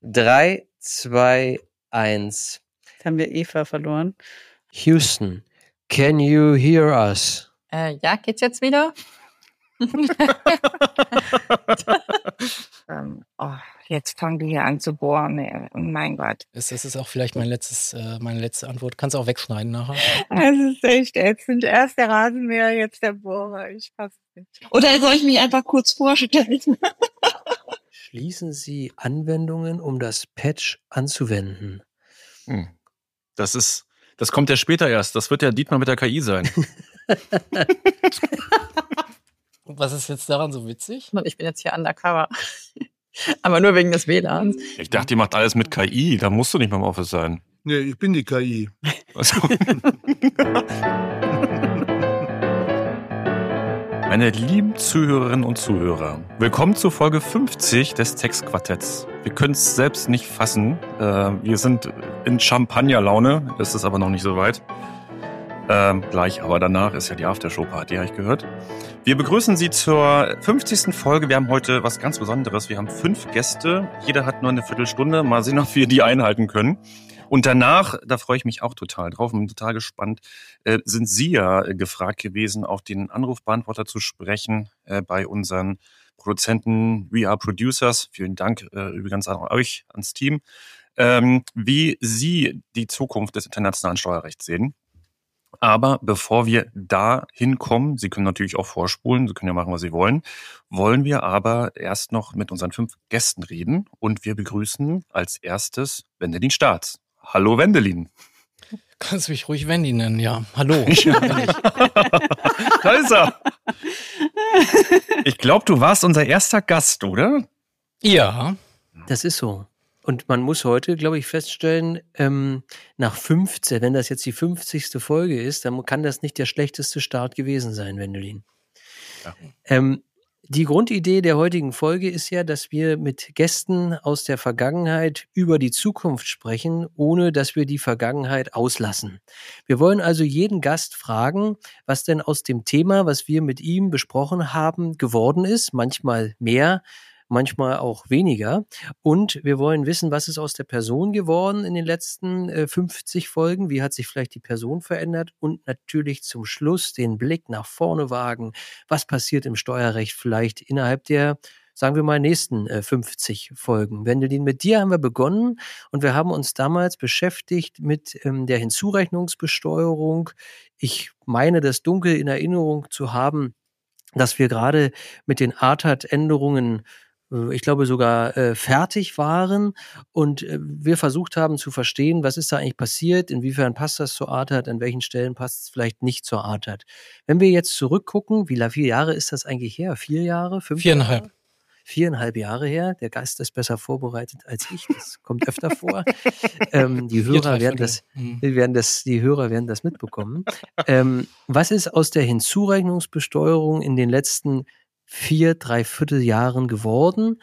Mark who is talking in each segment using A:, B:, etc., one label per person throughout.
A: 3, 2, 1.
B: Jetzt haben wir Eva verloren.
A: Houston, can you hear us?
C: Ja, geht's jetzt wieder?
D: Jetzt fangen die hier an zu bohren. Mein Gott.
E: Das ist auch vielleicht meine letzte Antwort. Kannst du auch wegschneiden nachher.
D: Es ist echt ätzend. Erst der Rasenmäher, jetzt der Bohrer. Ich fasse es nicht. Oder soll ich mich einfach kurz vorstellen?
A: Schließen Sie Anwendungen, um das Patch anzuwenden.
F: Das kommt ja später erst. Das wird ja Dietmar mit der KI sein.
E: Was ist jetzt daran so witzig?
C: Ich bin jetzt hier undercover. Aber nur wegen des WLANs.
F: Ich dachte, ihr macht alles mit KI. Da musst du nicht beim Office sein.
G: Nee, ich bin die KI.
F: Also. Meine lieben Zuhörerinnen und Zuhörer, willkommen zu Folge 50 des Textquartetts. Wir können es selbst nicht fassen. Wir sind in Champagnerlaune. Es ist aber noch nicht so weit. Gleich, aber danach ist ja die Aftershow-Party, habe ich gehört. Wir begrüßen Sie zur 50. Folge. Wir haben heute was ganz Besonderes. Wir haben 5 Gäste. Jeder hat nur eine Viertelstunde. Mal sehen, ob wir die einhalten können. Und danach, da freue ich mich auch total drauf, bin total gespannt, sind Sie ja gefragt gewesen, auf den Anrufbeantworter zu sprechen bei unseren Produzenten We Are Producers. Vielen Dank übrigens an euch, ans Team. Wie Sie die Zukunft des internationalen Steuerrechts sehen. Aber bevor wir da hinkommen, Sie können natürlich auch vorspulen, Sie können ja machen, was Sie wollen wir aber erst noch mit unseren 5 Gästen reden. Und wir begrüßen als erstes Wendelin Staats. Hallo Wendelin.
E: Kannst mich ruhig Wendy nennen, ja. Hallo.
F: Da ist er. Ich glaube, du warst unser erster Gast, oder?
E: Ja.
A: Das ist so. Und man muss heute, glaube ich, feststellen, nach 15, wenn das jetzt die 50. Folge ist, dann kann das nicht der schlechteste Start gewesen sein, Wendelin. Ja. Die Grundidee der heutigen Folge ist ja, dass wir mit Gästen aus der Vergangenheit über die Zukunft sprechen, ohne dass wir die Vergangenheit auslassen. Wir wollen also jeden Gast fragen, was denn aus dem Thema, was wir mit ihm besprochen haben, geworden ist, manchmal mehr, manchmal auch weniger. Und wir wollen wissen, was ist aus der Person geworden in den letzten 50 Folgen? Wie hat sich vielleicht die Person verändert? Und natürlich zum Schluss den Blick nach vorne wagen. Was passiert im Steuerrecht vielleicht innerhalb der, sagen wir mal, nächsten 50 Folgen? Wendelin, mit dir haben wir begonnen und wir haben uns damals beschäftigt mit der Hinzurechnungsbesteuerung. Ich meine, das dunkel in Erinnerung zu haben, dass wir gerade mit den ATAD-Änderungen ich glaube sogar fertig waren und wir versucht haben zu verstehen, was ist da eigentlich passiert, inwiefern passt das zur ATAD, an welchen Stellen passt es vielleicht nicht zur ATAD. Wenn wir jetzt zurückgucken, wie viele Jahre ist das eigentlich her? 4 Jahre? 5
E: 4,5.
A: Jahre? 4,5 Jahre her. Der Geist ist besser vorbereitet als ich. Das kommt öfter vor. Die Hörer werden das mitbekommen. Was ist aus der Hinzurechnungsbesteuerung in den letzten 4,75 Jahren geworden?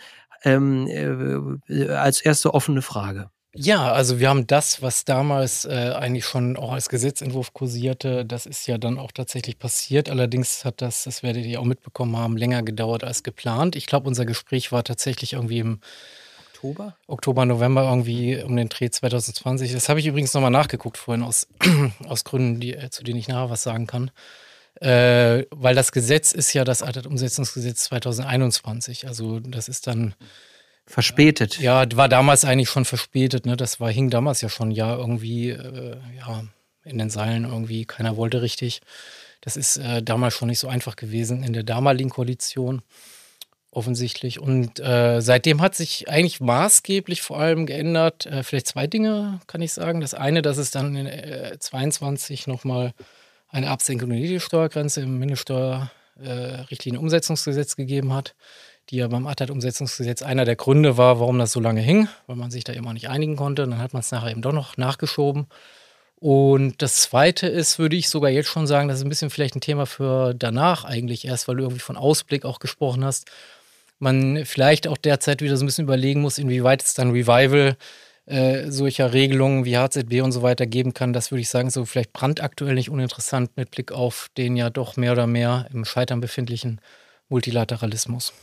A: Als erste offene Frage.
E: Ja, also wir haben das, was damals eigentlich schon auch als Gesetzentwurf kursierte, das ist ja dann auch tatsächlich passiert. Allerdings hat das werdet ihr auch mitbekommen haben, länger gedauert als geplant. Ich glaube, unser Gespräch war tatsächlich irgendwie im Oktober, November irgendwie um den Dreh 2020. Das habe ich übrigens nochmal nachgeguckt vorhin aus Gründen, zu denen ich nachher was sagen kann. Weil das Gesetz ist ja das ATAD-Umsetzungsgesetz 2021. Also das ist dann
A: verspätet.
E: Ja, war damals eigentlich schon verspätet. Ne? Das hing damals ja schon irgendwie in den Seilen irgendwie. Keiner wollte richtig. Das ist damals schon nicht so einfach gewesen in der damaligen Koalition offensichtlich. Und seitdem hat sich eigentlich maßgeblich vor allem geändert. Vielleicht 2 Dinge kann ich sagen. Das eine, dass es dann in 22 nochmal eine Absenkung der Niedrigsteuergrenze im Mindeststeuerrichtlinien-Umsetzungsgesetz gegeben hat, die ja beim ATAD-Umsetzungsgesetz einer der Gründe war, warum das so lange hing, weil man sich da immer nicht einigen konnte. Dann hat man es nachher eben doch noch nachgeschoben. Und das Zweite ist, würde ich sogar jetzt schon sagen, das ist ein bisschen vielleicht ein Thema für danach eigentlich erst, weil du irgendwie von Ausblick auch gesprochen hast. Man vielleicht auch derzeit wieder so ein bisschen überlegen muss, inwieweit es dann Revival solcher Regelungen wie HZB und so weiter geben kann, das würde ich sagen, so vielleicht brandaktuell nicht uninteressant mit Blick auf den ja doch mehr oder mehr im Scheitern befindlichen Multilateralismus.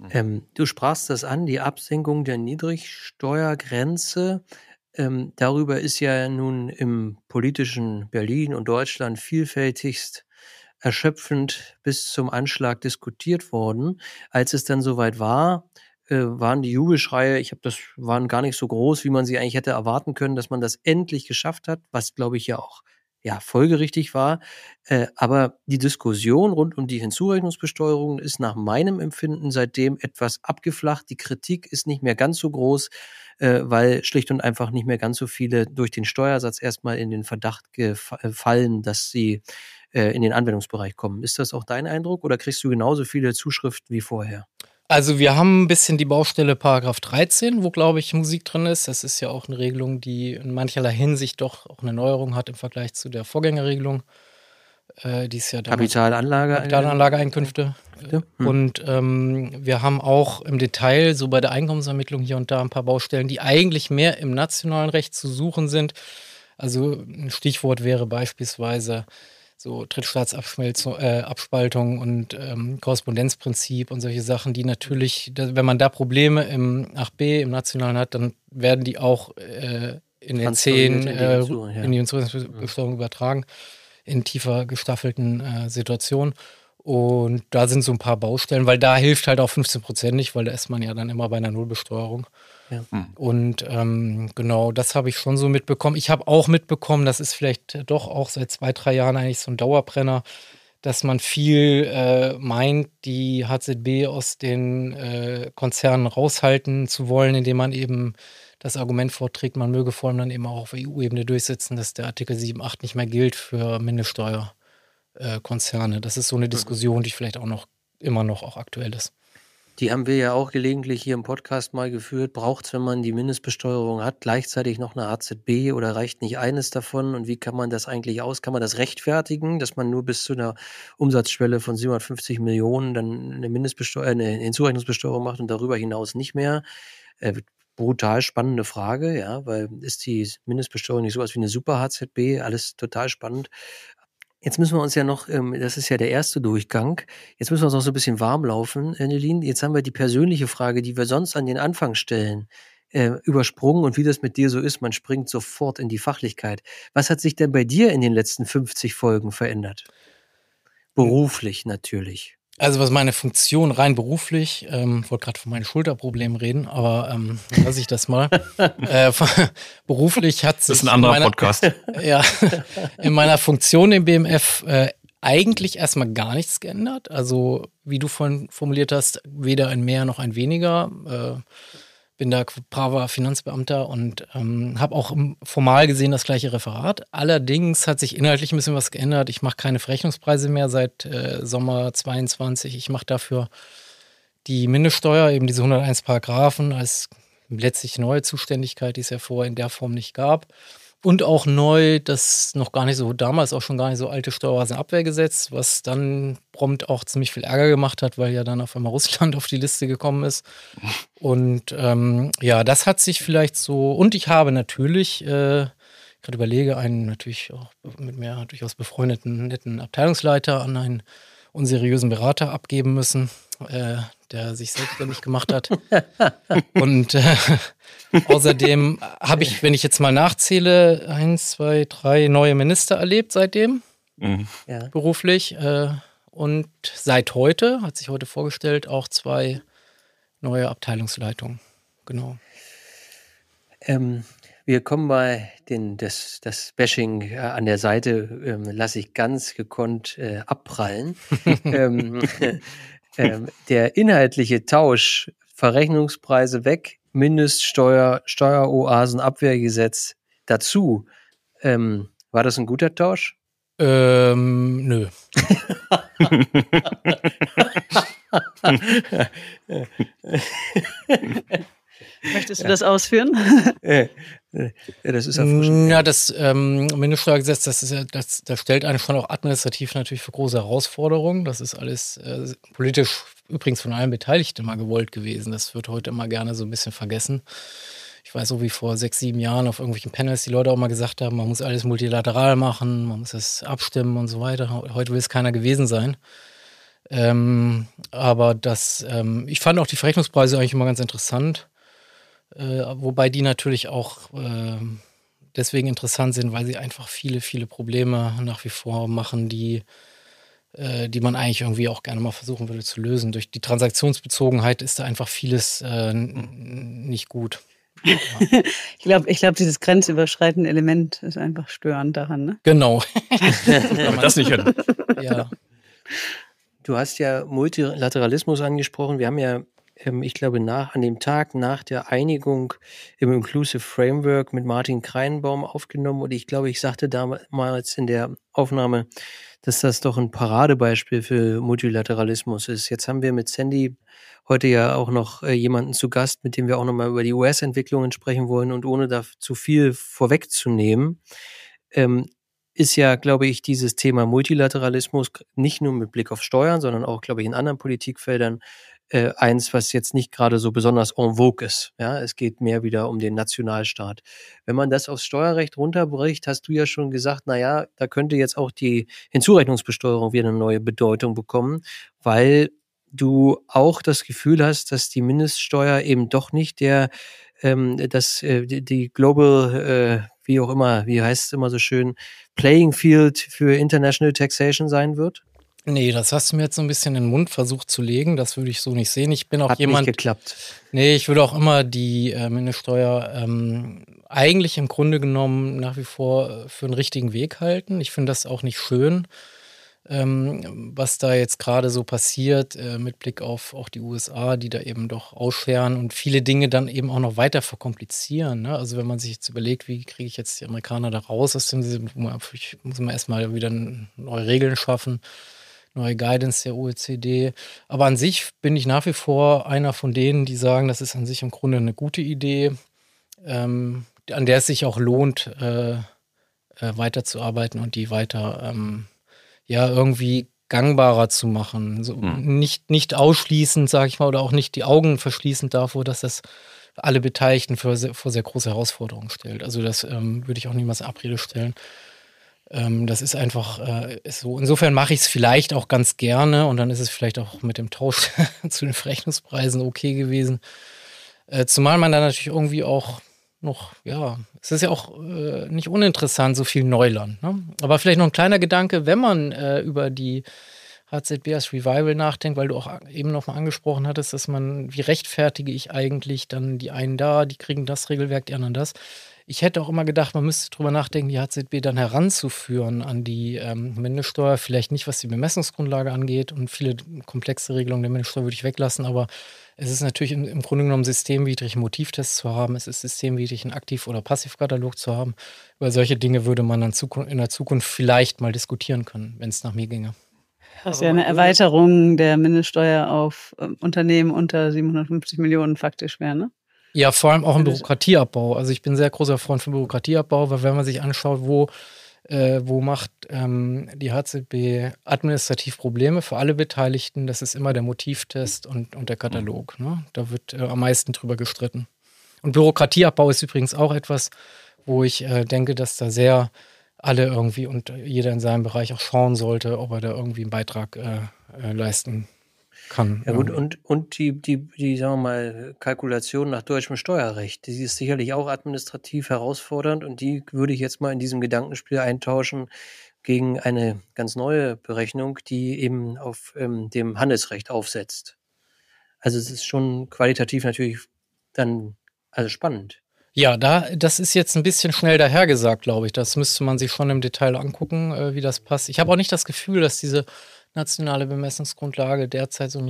A: Du sprachst das an, die Absenkung der Niedrigsteuergrenze. Darüber ist ja nun im politischen Berlin und Deutschland vielfältigst erschöpfend bis zum Anschlag diskutiert worden. Als es dann soweit war, waren die Jubelschreie, waren gar nicht so groß, wie man sie eigentlich hätte erwarten können, dass man das endlich geschafft hat, was, glaube ich, ja auch folgerichtig war. Aber die Diskussion rund um die Hinzurechnungsbesteuerung ist nach meinem Empfinden seitdem etwas abgeflacht. Die Kritik ist nicht mehr ganz so groß, weil schlicht und einfach nicht mehr ganz so viele durch den Steuersatz erstmal in den Verdacht gefallen, dass sie in den Anwendungsbereich kommen. Ist das auch dein Eindruck oder kriegst du genauso viele Zuschriften wie vorher?
E: Also wir haben ein bisschen die Baustelle Paragraph 13, wo, glaube ich, Musik drin ist. Das ist ja auch eine Regelung, die in mancherlei Hinsicht doch auch eine Neuerung hat im Vergleich zu der Vorgängerregelung. Die ist ja
A: Kapitalanlageeinkünfte.
E: Und wir haben auch im Detail so bei der Einkommensermittlung hier und da ein paar Baustellen, die eigentlich mehr im nationalen Recht zu suchen sind. Also ein Stichwort wäre beispielsweise so Drittstaatsabspaltung und Korrespondenzprinzip und solche Sachen, die natürlich, wenn man da Probleme im 8b, im Nationalen hat, dann werden die auch in den 10 in die Hinzurechnungsbesteuerung übertragen, in tiefer gestaffelten Situationen. Und da sind so ein paar Baustellen, weil da hilft halt auch 15% nicht, weil da ist man ja dann immer bei einer Nullbesteuerung. Ja. Und genau, das habe ich schon so mitbekommen. Ich habe auch mitbekommen, das ist vielleicht doch auch seit 2-3 Jahren eigentlich so ein Dauerbrenner, dass man viel meint, die HZB aus den Konzernen raushalten zu wollen, indem man eben das Argument vorträgt, man möge vor allem dann eben auch auf EU-Ebene durchsetzen, dass der Artikel 7.8 nicht mehr gilt für Mindeststeuerkonzerne. Das ist so eine Diskussion, die vielleicht auch immer noch auch aktuell ist.
A: Die haben wir ja auch gelegentlich hier im Podcast mal geführt. Braucht es, wenn man die Mindestbesteuerung hat, gleichzeitig noch eine HZB oder reicht nicht eines davon? Und wie kann man das eigentlich kann man das rechtfertigen, dass man nur bis zu einer Umsatzschwelle von 750 Millionen dann eine Hinzurechnungsbesteuerung macht und darüber hinaus nicht mehr? Brutal spannende Frage, ja, weil ist die Mindestbesteuerung nicht sowas wie eine Super-HZB? Alles total spannend. Jetzt müssen wir uns ja noch, das ist ja der erste Durchgang, jetzt müssen wir uns noch so ein bisschen warm laufen, Nelin. Jetzt haben wir die persönliche Frage, die wir sonst an den Anfang stellen, übersprungen und wie das mit dir so ist, man springt sofort in die Fachlichkeit. Was hat sich denn bei dir in den letzten 50 Folgen verändert? Beruflich natürlich.
E: Also was meine Funktion rein beruflich, wollte gerade von meinen Schulterproblemen reden, aber lasse ich das mal. Beruflich hat sich...
F: Das ist ein anderer Podcast.
E: Ja, in meiner Funktion im BMF eigentlich erstmal gar nichts geändert. Also wie du vorhin formuliert hast, weder ein mehr noch ein weniger. Bin da braver Finanzbeamter und habe auch formal gesehen das gleiche Referat. Allerdings hat sich inhaltlich ein bisschen was geändert. Ich mache keine Verrechnungspreise mehr seit Sommer 22. Ich mache dafür die Mindeststeuer, eben diese 101 Paragraphen als letztlich neue Zuständigkeit, die es ja vorher in der Form nicht gab. Und auch neu, das noch gar nicht so, damals auch schon gar nicht so alte Steueroasenabwehrgesetz, was dann prompt auch ziemlich viel Ärger gemacht hat, weil ja dann auf einmal Russland auf die Liste gekommen ist. Und ja, das hat sich vielleicht so, und ich habe natürlich, gerade überlege, einen natürlich auch mit mir durchaus befreundeten, netten Abteilungsleiter an einen unseriösen Berater abgeben müssen, der sich selbstständig gemacht hat. Und außerdem habe ich, wenn ich jetzt mal nachzähle, 1, 2, 3 neue Minister erlebt seitdem, beruflich. Und seit heute, hat sich heute vorgestellt, auch 2 neue Abteilungsleitungen. Genau.
A: Wir kommen bei das Bashing an der Seite, lasse ich ganz gekonnt abprallen. Der inhaltliche Tausch, Verrechnungspreise weg, Mindeststeuer, Steueroasenabwehrgesetz dazu. War das ein guter Tausch?
E: Nö.
B: Möchtest du das ausführen?
A: Das ist erfrischend.
E: Ja, das Mindeststeuergesetz, das stellt einen schon auch administrativ natürlich für große Herausforderungen. Das ist alles politisch übrigens von allen Beteiligten immer gewollt gewesen. Das wird heute immer gerne so ein bisschen vergessen. Ich weiß so wie vor 6, 7 Jahren auf irgendwelchen Panels die Leute auch mal gesagt haben, man muss alles multilateral machen, man muss es abstimmen und so weiter. Heute will es keiner gewesen sein. Aber ich fand auch die Verrechnungspreise eigentlich immer ganz interessant. Wobei die natürlich auch deswegen interessant sind, weil sie einfach viele, viele Probleme nach wie vor machen, die man eigentlich irgendwie auch gerne mal versuchen würde zu lösen. Durch die Transaktionsbezogenheit ist da einfach vieles nicht gut.
B: Ja. Ich glaube, dieses grenzüberschreitende Element ist einfach störend daran, ne?
E: Genau.
F: Wenn das nicht hin.
E: Ja.
A: Du hast ja Multilateralismus angesprochen. Wir haben ja, ich glaube, an dem Tag nach der Einigung im Inclusive Framework mit Martin Kreinbaum aufgenommen. Und ich glaube, ich sagte damals in der Aufnahme, dass das doch ein Paradebeispiel für Multilateralismus ist. Jetzt haben wir mit Sandy heute ja auch noch jemanden zu Gast, mit dem wir auch nochmal über die US-Entwicklungen sprechen wollen. Und ohne da zu viel vorwegzunehmen, ist ja, glaube ich, dieses Thema Multilateralismus nicht nur mit Blick auf Steuern, sondern auch, glaube ich, in anderen Politikfeldern eins, was jetzt nicht gerade so besonders en vogue ist. Ja, es geht mehr wieder um den Nationalstaat. Wenn man das aufs Steuerrecht runterbricht, hast du ja schon gesagt, naja, da könnte jetzt auch die Hinzurechnungsbesteuerung wieder eine neue Bedeutung bekommen, weil du auch das Gefühl hast, dass die Mindeststeuer eben doch nicht die Global, wie auch immer, wie heißt es immer so schön, Playing Field für International Taxation sein wird?
E: Nee, das hast du mir jetzt so ein bisschen in den Mund versucht zu legen. Das würde ich so nicht sehen. Ich bin auch
A: Hat
E: jemand.
A: Nicht geklappt.
E: Nee, ich würde auch immer die Mindeststeuer eigentlich im Grunde genommen nach wie vor für einen richtigen Weg halten. Ich finde das auch nicht schön, was da jetzt gerade so passiert, mit Blick auf auch die USA, die da eben doch ausscheren und viele Dinge dann eben auch noch weiter verkomplizieren. Ne? Also wenn man sich jetzt überlegt, wie kriege ich jetzt die Amerikaner da raus aus dem, muss man erstmal wieder neue Regeln schaffen, neue Guidance der OECD. Aber an sich bin ich nach wie vor einer von denen, die sagen, das ist an sich im Grunde eine gute Idee, an der es sich auch lohnt, weiterzuarbeiten und die weiter irgendwie gangbarer zu machen. So, nicht ausschließend, sage ich mal, oder auch nicht die Augen verschließend davor, dass das alle Beteiligten vor sehr große Herausforderungen stellt. Also das würde ich auch niemals in Abrede stellen. Das ist einfach ist so. Insofern mache ich es vielleicht auch ganz gerne und dann ist es vielleicht auch mit dem Tausch zu den Verrechnungspreisen okay gewesen. Zumal man da natürlich irgendwie auch noch, es ist ja auch nicht uninteressant, so viel Neuland. Ne? Aber vielleicht noch ein kleiner Gedanke, wenn man über die HZB als Revival nachdenkt, weil du auch eben noch mal angesprochen hattest, dass wie rechtfertige ich eigentlich dann die einen da, die kriegen das Regelwerk, die anderen das. Ich hätte auch immer gedacht, man müsste drüber nachdenken, die HZB dann heranzuführen an die Mindeststeuer. Vielleicht nicht, was die Bemessungsgrundlage angeht und viele komplexe Regelungen der Mindeststeuer würde ich weglassen, aber es ist natürlich im Grunde genommen systemwidrig, einen Motivtest zu haben. Es ist systemwidrig, einen Aktiv- oder Passivkatalog zu haben. Über solche Dinge würde man dann in der Zukunft vielleicht mal diskutieren können, wenn es nach mir ginge.
B: Was ja eine Erweiterung der Mindeststeuer auf Unternehmen unter 750 Millionen faktisch wäre, ne?
E: Ja, vor allem auch im Bürokratieabbau. Also ich bin sehr großer Freund von Bürokratieabbau, weil wenn man sich anschaut, wo macht die HZB administrativ Probleme für alle Beteiligten, das ist immer der Motivtest und der Katalog. Ne? Da wird am meisten drüber gestritten. Und Bürokratieabbau ist übrigens auch etwas, wo ich denke, dass da sehr alle irgendwie und jeder in seinem Bereich auch schauen sollte, ob er da irgendwie einen Beitrag leisten kann.
A: Ja gut, und die, sagen wir mal, Kalkulation nach deutschem Steuerrecht, die ist sicherlich auch administrativ herausfordernd und die würde ich jetzt mal in diesem Gedankenspiel eintauschen gegen eine ganz neue Berechnung, die eben auf dem Handelsrecht aufsetzt. Also es ist schon qualitativ natürlich dann spannend.
E: Ja, das ist jetzt ein bisschen schnell dahergesagt, glaube ich. Das müsste man sich schon im Detail angucken, wie das passt. Ich habe auch nicht das Gefühl, dass diese nationale Bemessungsgrundlage derzeit so ein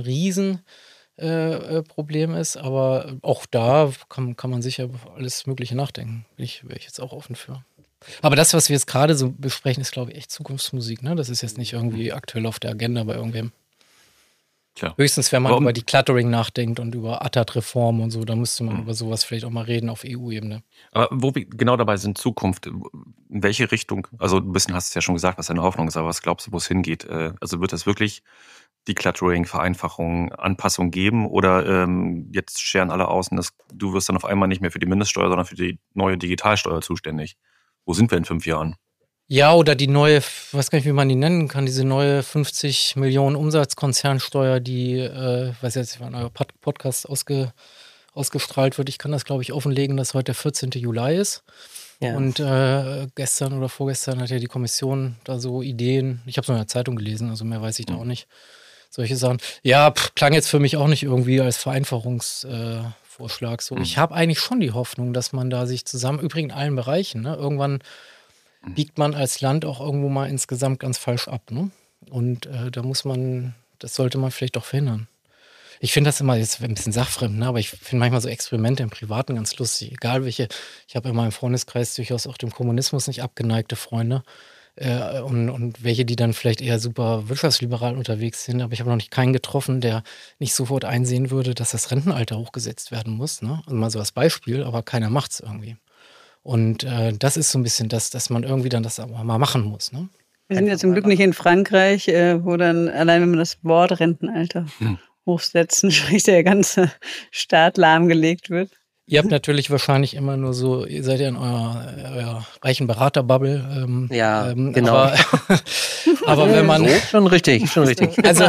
E: Riesenproblem ist, aber auch da kann man sicher über alles Mögliche nachdenken. Wäre ich jetzt auch offen für. Aber das, was wir jetzt gerade so besprechen, ist, glaube ich, echt Zukunftsmusik. Ne? Das ist jetzt nicht irgendwie aktuell auf der Agenda bei irgendwem.
F: Klar.
E: Höchstens, wenn man über Decluttering nachdenkt und über ATAD-Reform und so, da müsste man über sowas vielleicht auch mal reden auf EU-Ebene.
F: Aber wo wir genau dabei sind, Zukunft, in welche Richtung, also ein bisschen hast du es ja schon gesagt, was deine Hoffnung ist, aber was glaubst du, wo es hingeht? Also wird es wirklich Decluttering, Vereinfachung, Anpassung geben oder jetzt scheren alle aus und du wirst dann auf einmal nicht mehr für die Mindeststeuer, sondern für die neue Digitalsteuer zuständig? Wo sind wir in 5 Jahren?
E: Ja, oder die neue, ich weiß gar nicht, wie man die nennen kann, diese neue 50 Millionen Umsatzkonzernsteuer, die, weiß jetzt nicht, wann euer Podcast ausgestrahlt wird. Ich kann das, glaube ich, offenlegen, dass heute der 14. Juli ist.
A: Ja.
E: Und gestern oder vorgestern hat ja die Kommission da so Ideen, ich habe es nur in der Zeitung gelesen, also mehr weiß ich da auch nicht, solche Sachen. Ja, klang jetzt für mich auch nicht irgendwie als Vereinfachungsvorschlag so. Ich habe eigentlich schon die Hoffnung, dass man da sich zusammen, übrigens in allen Bereichen, ne, irgendwann biegt man als Land auch irgendwo mal insgesamt ganz falsch ab, ne? Und das sollte man vielleicht auch verhindern. Ich finde das immer jetzt ein bisschen sachfremd, ne? Aber ich finde manchmal so Experimente im Privaten ganz lustig. Egal welche, ich habe in meinem Freundeskreis durchaus auch dem Kommunismus nicht abgeneigte Freunde und welche, die dann vielleicht eher super wirtschaftsliberal unterwegs sind. Aber ich habe noch nicht keinen getroffen, der nicht sofort einsehen würde, dass das Rentenalter hochgesetzt werden muss, ne? Also mal so als Beispiel, aber keiner macht es irgendwie. Und das ist so ein bisschen das, dass man irgendwie dann das auch mal machen muss. Ne?
B: Wir sind ja zum Glück nicht in Frankreich, wo dann allein, wenn man das Wort Rentenalter hochsetzen, sprich der ganze Staat lahmgelegt wird.
E: Ihr habt natürlich wahrscheinlich immer nur so, ihr seid ja in eurer reichen Beraterbubble.
A: Genau.
E: Aber wenn man...
A: So, schon richtig.
E: Also,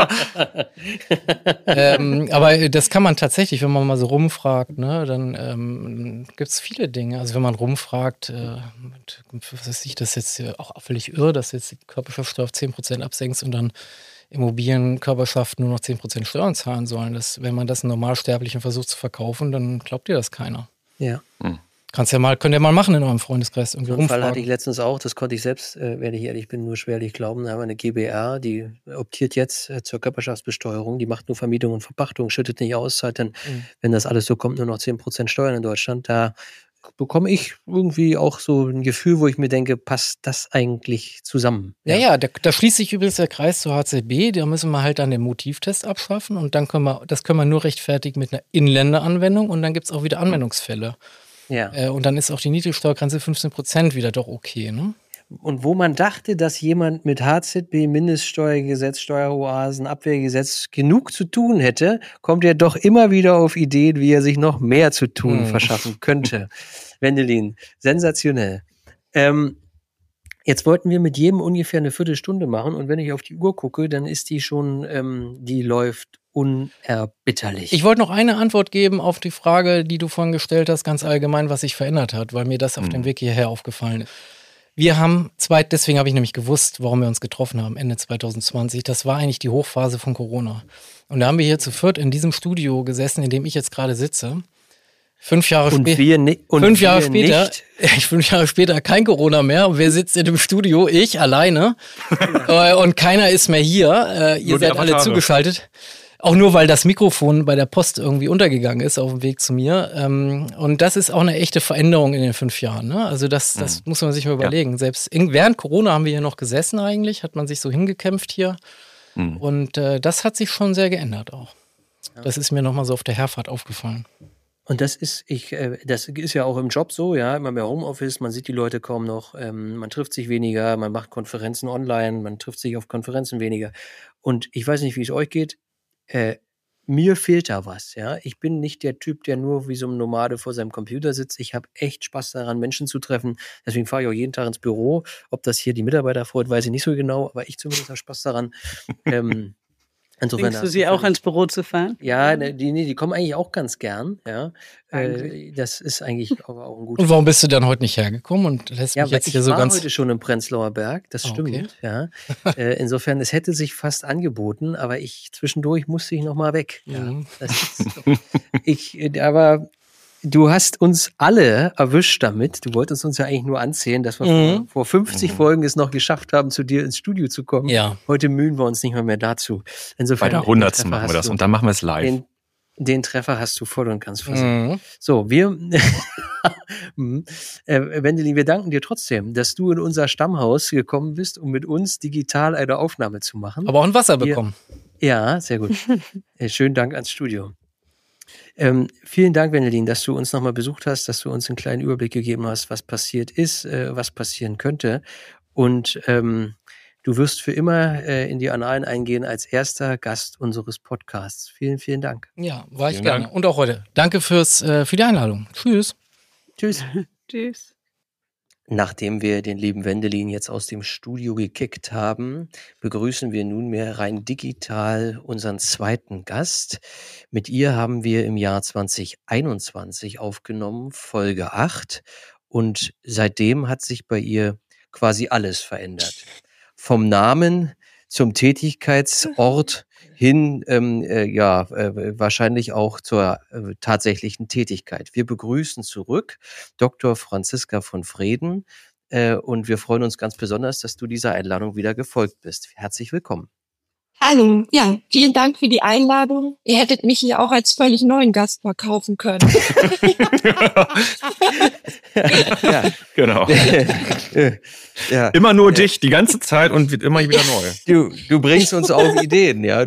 E: aber das kann man tatsächlich, wenn man mal so rumfragt, ne, dann gibt es viele Dinge. Also wenn man rumfragt, was weiß ich, das jetzt auch völlig irre, dass jetzt die Körperschaftsteuer auf 10% absenkst und dann Immobilienkörperschaften nur noch 10% Steuern zahlen sollen. Wenn man das Normalsterblichen versucht zu verkaufen, dann glaubt dir das keiner.
A: Ja.
E: Könnt ihr mal machen in eurem Freundeskreis. Irgendwie
A: So einen Fall
E: rumfragen.
A: hatte ich letztens auch, das konnte ich selbst, wenn ich ehrlich bin, nur schwerlich glauben. Da haben wir eine GbR, die optiert jetzt zur Körperschaftsbesteuerung, die macht nur Vermietung und Verpachtung, schüttet nicht aus, zahlt dann, wenn das alles so kommt, nur noch 10% Steuern in Deutschland. Da bekomme ich irgendwie auch so ein Gefühl, wo ich mir denke, passt das eigentlich zusammen?
E: Ja, da schließt sich übrigens der Kreis zur HZB, da müssen wir halt dann den Motivtest abschaffen und dann können wir nur rechtfertigen mit einer Inländeranwendung und dann gibt es auch wieder Anwendungsfälle.
A: Ja.
E: Und dann ist auch die Niedrigsteuergrenze 15% wieder doch okay, ne?
A: Und wo man dachte, dass jemand mit HZB, Mindeststeuergesetz, Steueroasen, Abwehrgesetz genug zu tun hätte, kommt er doch immer wieder auf Ideen, wie er sich noch mehr zu tun verschaffen könnte. Wendelin, sensationell. Jetzt wollten wir mit jedem ungefähr eine Viertelstunde machen und wenn ich auf die Uhr gucke, dann ist die schon, die läuft unerbitterlich.
E: Ich wollte noch eine Antwort geben auf die Frage, die du vorhin gestellt hast, ganz allgemein, was sich verändert hat, weil mir das auf dem Weg hierher aufgefallen ist. Wir haben deswegen habe ich nämlich gewusst, warum wir uns getroffen haben, Ende 2020. Das war eigentlich die Hochphase von Corona. Und da haben wir hier zu viert in diesem Studio gesessen, in dem ich jetzt gerade sitze. 5 Jahre später kein Corona mehr. Und wer sitzt in dem Studio? Ich alleine. Und keiner ist mehr hier. Ihr seid alle zugeschaltet. Auch nur, weil das Mikrofon bei der Post irgendwie untergegangen ist auf dem Weg zu mir. Und das ist auch eine echte Veränderung in den 5 Jahren. Ne? Also das muss man sich mal überlegen. Ja. Selbst während Corona haben wir hier noch gesessen eigentlich, hat man sich so hingekämpft hier. Und das hat sich schon sehr geändert auch. Ja. Das ist mir nochmal so auf der Herfahrt aufgefallen.
A: Und das ist ja auch im Job so, ja, immer mehr Homeoffice, man sieht die Leute kaum noch, man trifft sich weniger, man macht Konferenzen online, man trifft sich auf Konferenzen weniger. Und ich weiß nicht, wie es euch geht, mir fehlt da was, ja. Ich bin nicht der Typ, der nur wie so ein Nomade vor seinem Computer sitzt. Ich habe echt Spaß daran, Menschen zu treffen. Deswegen fahre ich auch jeden Tag ins Büro. Ob das hier die Mitarbeiter freut, weiß ich nicht so genau, aber ich zumindest habe Spaß daran. Insofern
B: Bringst du sie auch ins Büro zu fahren?
A: Ja, die kommen eigentlich auch ganz gern, ja. Das ist eigentlich aber auch ein gutes.
E: Und warum bist du dann heute nicht hergekommen und lässt mich jetzt hier so ganz...
A: Ich war heute schon im Prenzlauer Berg, das stimmt, okay. Ja. Insofern, es hätte sich fast angeboten, aber zwischendurch musste ich noch mal weg. Ja. Aber du hast uns alle erwischt damit. Du wolltest uns ja eigentlich nur anzählen, dass wir vor 50 Folgen es noch geschafft haben, zu dir ins Studio zu kommen.
E: Ja.
A: Heute mühen wir uns nicht mehr dazu. Insofern,
F: bei der 100. machen wir das und dann machen wir es live.
A: Den Treffer hast du voll und ganz versucht. So, Wendelin, wir danken dir trotzdem, dass du in unser Stammhaus gekommen bist, um mit uns digital eine Aufnahme zu machen.
E: Aber auch ein Wasser bekommen.
A: Ja, sehr gut. Schönen Dank ans Studio. Vielen Dank, Wendelin, dass du uns nochmal besucht hast, dass du uns einen kleinen Überblick gegeben hast, was passiert ist, was passieren könnte. Und du wirst für immer in die Annalen eingehen als erster Gast unseres Podcasts. Vielen, vielen Dank.
E: Ja, war ich gerne. Und auch heute. Danke für die Einladung. Tschüss.
A: Tschüss.
B: Tschüss.
A: Nachdem wir den lieben Wendelin jetzt aus dem Studio gekickt haben, begrüßen wir nunmehr rein digital unseren zweiten Gast. Mit ihr haben wir im Jahr 2021 aufgenommen, Folge 8. Und seitdem hat sich bei ihr quasi alles verändert. Vom Namen zum Tätigkeitsort hin, wahrscheinlich auch zur tatsächlichen Tätigkeit. Wir begrüßen zurück Dr. Franziska von Vreden und wir freuen uns ganz besonders, dass du dieser Einladung wieder gefolgt bist. Herzlich willkommen.
G: Hallo, ja, vielen Dank für die Einladung. Ihr hättet mich hier auch als völlig neuen Gast verkaufen können.
F: Ja, genau.
A: Ja.
F: Immer nur dich, die ganze Zeit und wird immer wieder neu.
A: Du bringst uns auf Ideen, ja,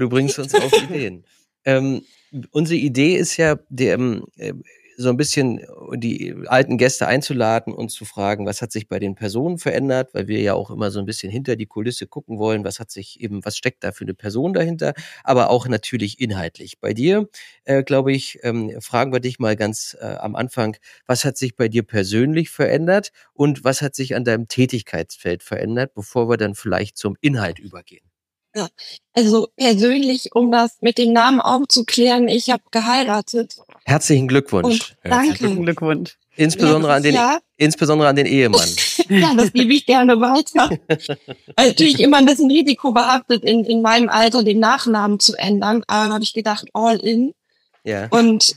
A: Unsere Idee ist ja, so ein bisschen die alten Gäste einzuladen und zu fragen, was hat sich bei den Personen verändert, weil wir ja auch immer so ein bisschen hinter die Kulisse gucken wollen, was steckt da für eine Person dahinter, aber auch natürlich inhaltlich. Bei dir, glaube ich, fragen wir dich mal ganz am Anfang, was hat sich bei dir persönlich verändert und was hat sich an deinem Tätigkeitsfeld verändert, bevor wir dann vielleicht zum Inhalt übergehen?
G: Ja, also persönlich, um das mit dem Namen aufzuklären, ich habe geheiratet.
A: Herzlichen Glückwunsch.
G: Danke.
B: Herzlichen Glückwunsch.
A: Insbesondere an den Ehemann.
G: Ja, das gebe ich gerne weiter. Natürlich immer ein bisschen risikobehaftet, in meinem Alter den Nachnamen zu ändern, aber da habe ich gedacht, all in.
A: Ja.
G: Und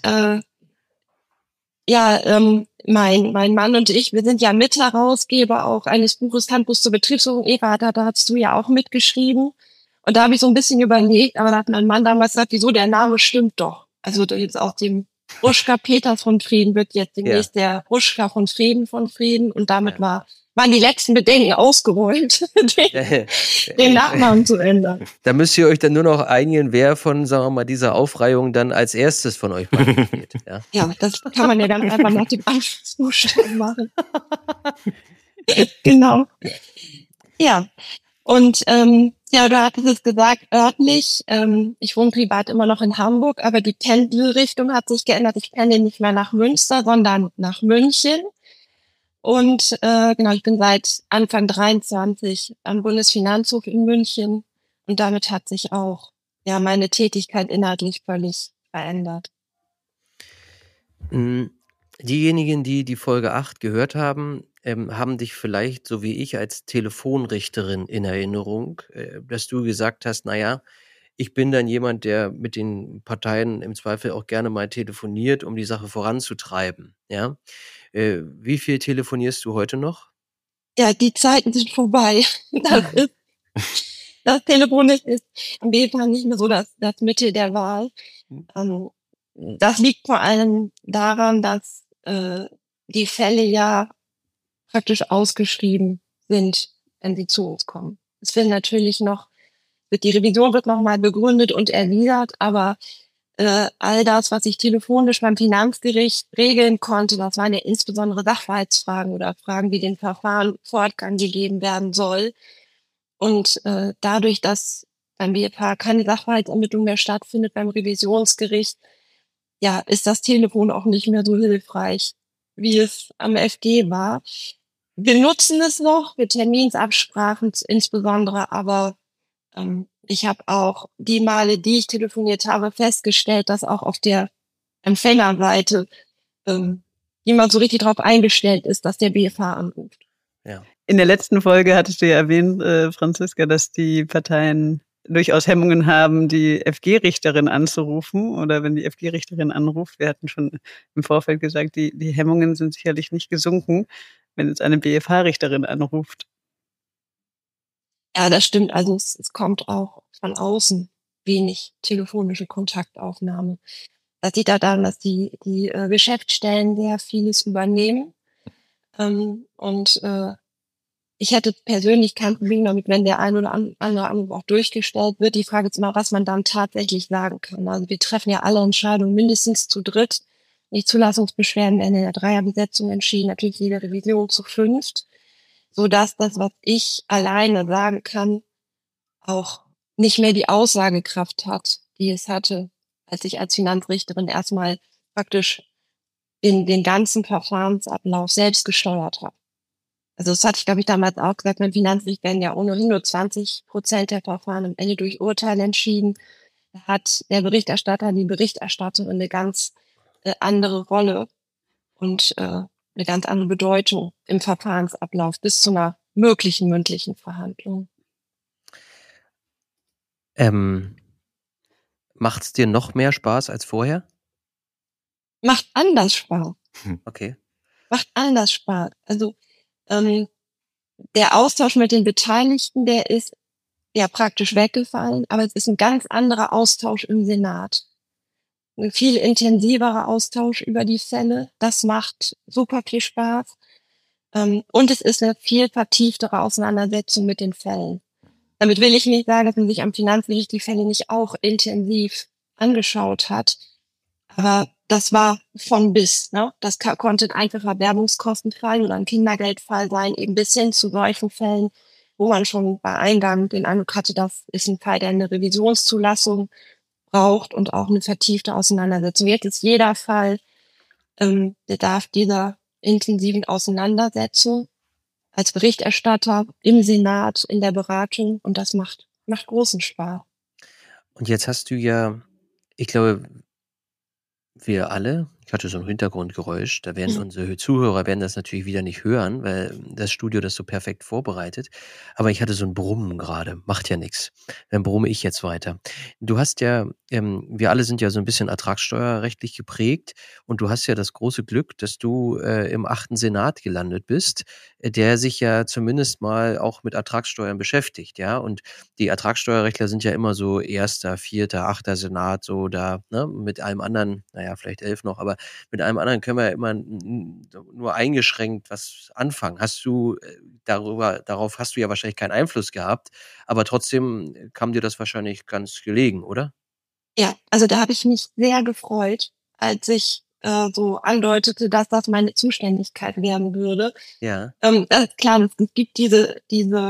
G: mein Mann und ich, wir sind ja Mitherausgeber auch eines Buches Handbuch zur Betriebsführung. Eva, da hast du ja auch mitgeschrieben. Und da habe ich so ein bisschen überlegt, aber da hat mein Mann damals gesagt, wieso, der Name stimmt doch. Also jetzt aus dem Ruschka Peter von Vreden wird jetzt demnächst der Ruschka von Vreden und damit waren die letzten Bedenken ausgeräumt, den Nachnamen zu ändern.
A: Da müsst ihr euch dann nur noch einigen, wer von, sagen wir mal, dieser Aufreihung dann als erstes von euch beiden geht.
G: Ja, das kann man ja dann einfach nach dem Anschlussbuchstaben machen. Genau. Ja, und du hattest es gesagt, örtlich. Ich wohne privat immer noch in Hamburg, aber die Pendelrichtung hat sich geändert. Ich pendle nicht mehr nach Münster, sondern nach München. Und ich bin seit Anfang 23 am Bundesfinanzhof in München. Und damit hat sich auch meine Tätigkeit inhaltlich völlig verändert.
A: Diejenigen, die die Folge 8 gehört haben, haben dich vielleicht, so wie ich, als Telefonrichterin in Erinnerung, dass du gesagt hast, ich bin dann jemand, der mit den Parteien im Zweifel auch gerne mal telefoniert, um die Sache voranzutreiben. Ja? Wie viel telefonierst du heute noch?
G: Ja, die Zeiten sind vorbei. Das Telefon ist im Fall nicht mehr so das Mittel der Wahl. Das liegt vor allem daran, dass die Fälle ja praktisch ausgeschrieben sind, wenn sie zu uns kommen. Es wird natürlich die Revision wird nochmal begründet und erwidert, aber all das, was ich telefonisch beim Finanzgericht regeln konnte, das waren ja insbesondere Sachverhaltsfragen oder Fragen, wie den Verfahren Fortgang gegeben werden soll. Und dadurch, dass beim BFH keine Sachverhaltsermittlung mehr stattfindet beim Revisionsgericht, ist das Telefon auch nicht mehr so hilfreich, wie es am FG war. Wir nutzen es noch für Terminsabsprachen insbesondere, aber ich habe auch die Male, die ich telefoniert habe, festgestellt, dass auch auf der Empfängerseite niemand so richtig darauf eingestellt ist, dass der BFH anruft.
B: Ja. In der letzten Folge hattest du ja erwähnt, Franziska, dass die Parteien durchaus Hemmungen haben, die FG-Richterin anzurufen oder wenn die FG-Richterin anruft. Wir hatten schon im Vorfeld gesagt, die Hemmungen sind sicherlich nicht gesunken, wenn jetzt eine BFH-Richterin anruft.
G: Ja, das stimmt. Also es kommt auch von außen wenig telefonische Kontaktaufnahme. Das liegt daran, dass die Geschäftsstellen sehr vieles übernehmen. Ich hätte persönlich kein Problem damit, wenn der ein oder andere Anruf auch durchgestellt wird. Die Frage ist immer, was man dann tatsächlich sagen kann. Also wir treffen ja alle Entscheidungen mindestens zu dritt. Die Zulassungsbeschwerden werden in der Dreierbesetzung entschieden, natürlich jede Revision zu 5, sodass das, was ich alleine sagen kann, auch nicht mehr die Aussagekraft hat, die es hatte, als ich als Finanzrichterin erstmal praktisch in den ganzen Verfahrensablauf selbst gesteuert habe. Also das hatte ich, glaube ich, damals auch gesagt, beim Finanzgericht werden ja ohnehin nur 20% der Verfahren am Ende durch Urteil entschieden. Da hat der Berichterstatter, die Berichterstatterin eine ganz andere Rolle und eine ganz andere Bedeutung im Verfahrensablauf bis zu einer möglichen mündlichen Verhandlung.
A: Macht's dir noch mehr Spaß als vorher?
G: Macht anders Spaß.
A: Okay.
G: Macht anders Spaß. Also der Austausch mit den Beteiligten, der ist ja praktisch weggefallen, aber es ist ein ganz anderer Austausch im Senat. Ein viel intensiverer Austausch über die Fälle. Das macht super viel Spaß. Und es ist eine viel vertieftere Auseinandersetzung mit den Fällen. Damit will ich nicht sagen, dass man sich am Finanzgericht die Fälle nicht auch intensiv angeschaut hat. Aber das war von bis, ne? Das konnte ein einfacher Werbungskostenfall oder ein Kindergeldfall sein, eben bis hin zu solchen Fällen, wo man schon bei Eingang den Eindruck hatte, das ist ein Fall, der eine Revisionszulassung braucht und auch eine vertiefte Auseinandersetzung. Jetzt ist jeder Fall, der darf dieser intensiven Auseinandersetzung als Berichterstatter im Senat, in der Beratung, und das macht großen Spaß.
A: Und jetzt hast du ja, ich glaube, wir alle, ich hatte so ein Hintergrundgeräusch, da werden unsere Zuhörer werden das natürlich wieder nicht hören, weil das Studio das so perfekt vorbereitet. Aber ich hatte so ein Brummen gerade, macht ja nichts. Dann brumme ich jetzt weiter. Du hast ja, wir alle sind ja so ein bisschen ertragssteuerrechtlich geprägt und du hast ja das große Glück, dass du im 8. Senat gelandet bist, der sich ja zumindest mal auch mit Ertragssteuern beschäftigt, ja. Und die Ertragssteuerrechtler sind ja immer so 1., 4., 8. Senat, so da, ne, mit allem anderen, naja, vielleicht 11 noch, aber mit allem anderen können wir ja immer nur eingeschränkt was anfangen. Hast du darauf hast du ja wahrscheinlich keinen Einfluss gehabt, aber trotzdem kam dir das wahrscheinlich ganz gelegen, oder?
G: Ja, also da habe ich mich sehr gefreut, als ich so andeutete, dass das meine Zuständigkeit werden würde.
A: Ja.
G: Klar, es gibt diese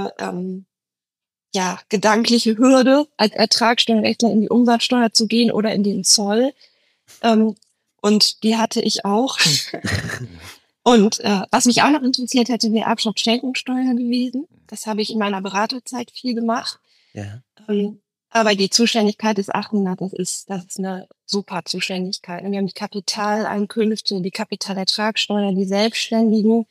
G: gedankliche Hürde, als Ertragssteuerrechtler in die Umsatzsteuer zu gehen oder in den Zoll. Und die hatte ich auch. Und was mich auch noch interessiert hätte, wäre Erbschaftsschenkungssteuer gewesen. Das habe ich in meiner Beraterzeit viel gemacht.
A: Ja.
G: Aber die Zuständigkeit des 8. Senats, das ist eine super Zuständigkeit. Wir haben die Kapitaleinkünfte, die Kapitalertragssteuer, die Selbstständigen.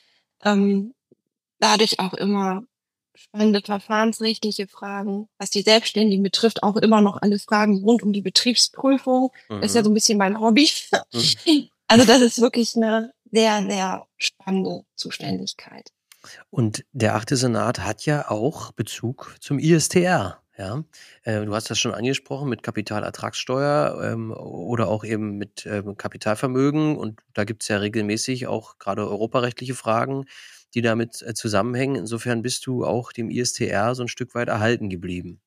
G: Dadurch auch immer spannende verfahrensrechtliche Fragen. Was die Selbstständigen betrifft, auch immer noch alle Fragen rund um die Betriebsprüfung. Das ist ja so ein bisschen mein Hobby. Also das ist wirklich eine sehr, sehr spannende Zuständigkeit.
A: Und der 8. Senat hat ja auch Bezug zum ISTR. Ja, du hast das schon angesprochen mit Kapitalertragssteuer oder auch eben mit Kapitalvermögen. Und da gibt es ja regelmäßig auch gerade europarechtliche Fragen, die damit zusammenhängen. Insofern bist du auch dem ISTR so ein Stück weit erhalten geblieben.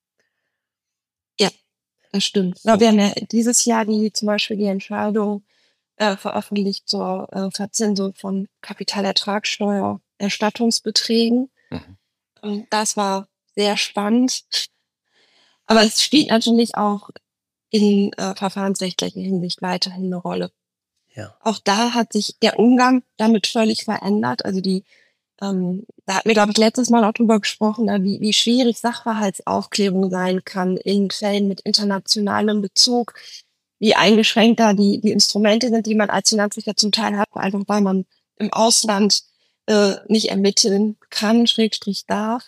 G: Ja, das stimmt.
A: So.
G: Wir haben ja dieses Jahr zum Beispiel die Entscheidung veröffentlicht zur Verzinsung von Kapitalertragssteuer Erstattungsbeträgen. Das war sehr spannend. Aber es spielt natürlich auch in verfahrensrechtlicher Hinsicht weiterhin eine Rolle.
A: Ja.
G: Auch da hat sich der Umgang damit völlig verändert. Also da hatten wir, glaube ich, letztes Mal auch drüber gesprochen, wie schwierig Sachverhaltsaufklärung sein kann in Fällen mit internationalem Bezug, wie eingeschränkt da die Instrumente sind, die man als Finanzrichter zum Teil hat, einfach weil man im Ausland nicht ermitteln kann, / darf.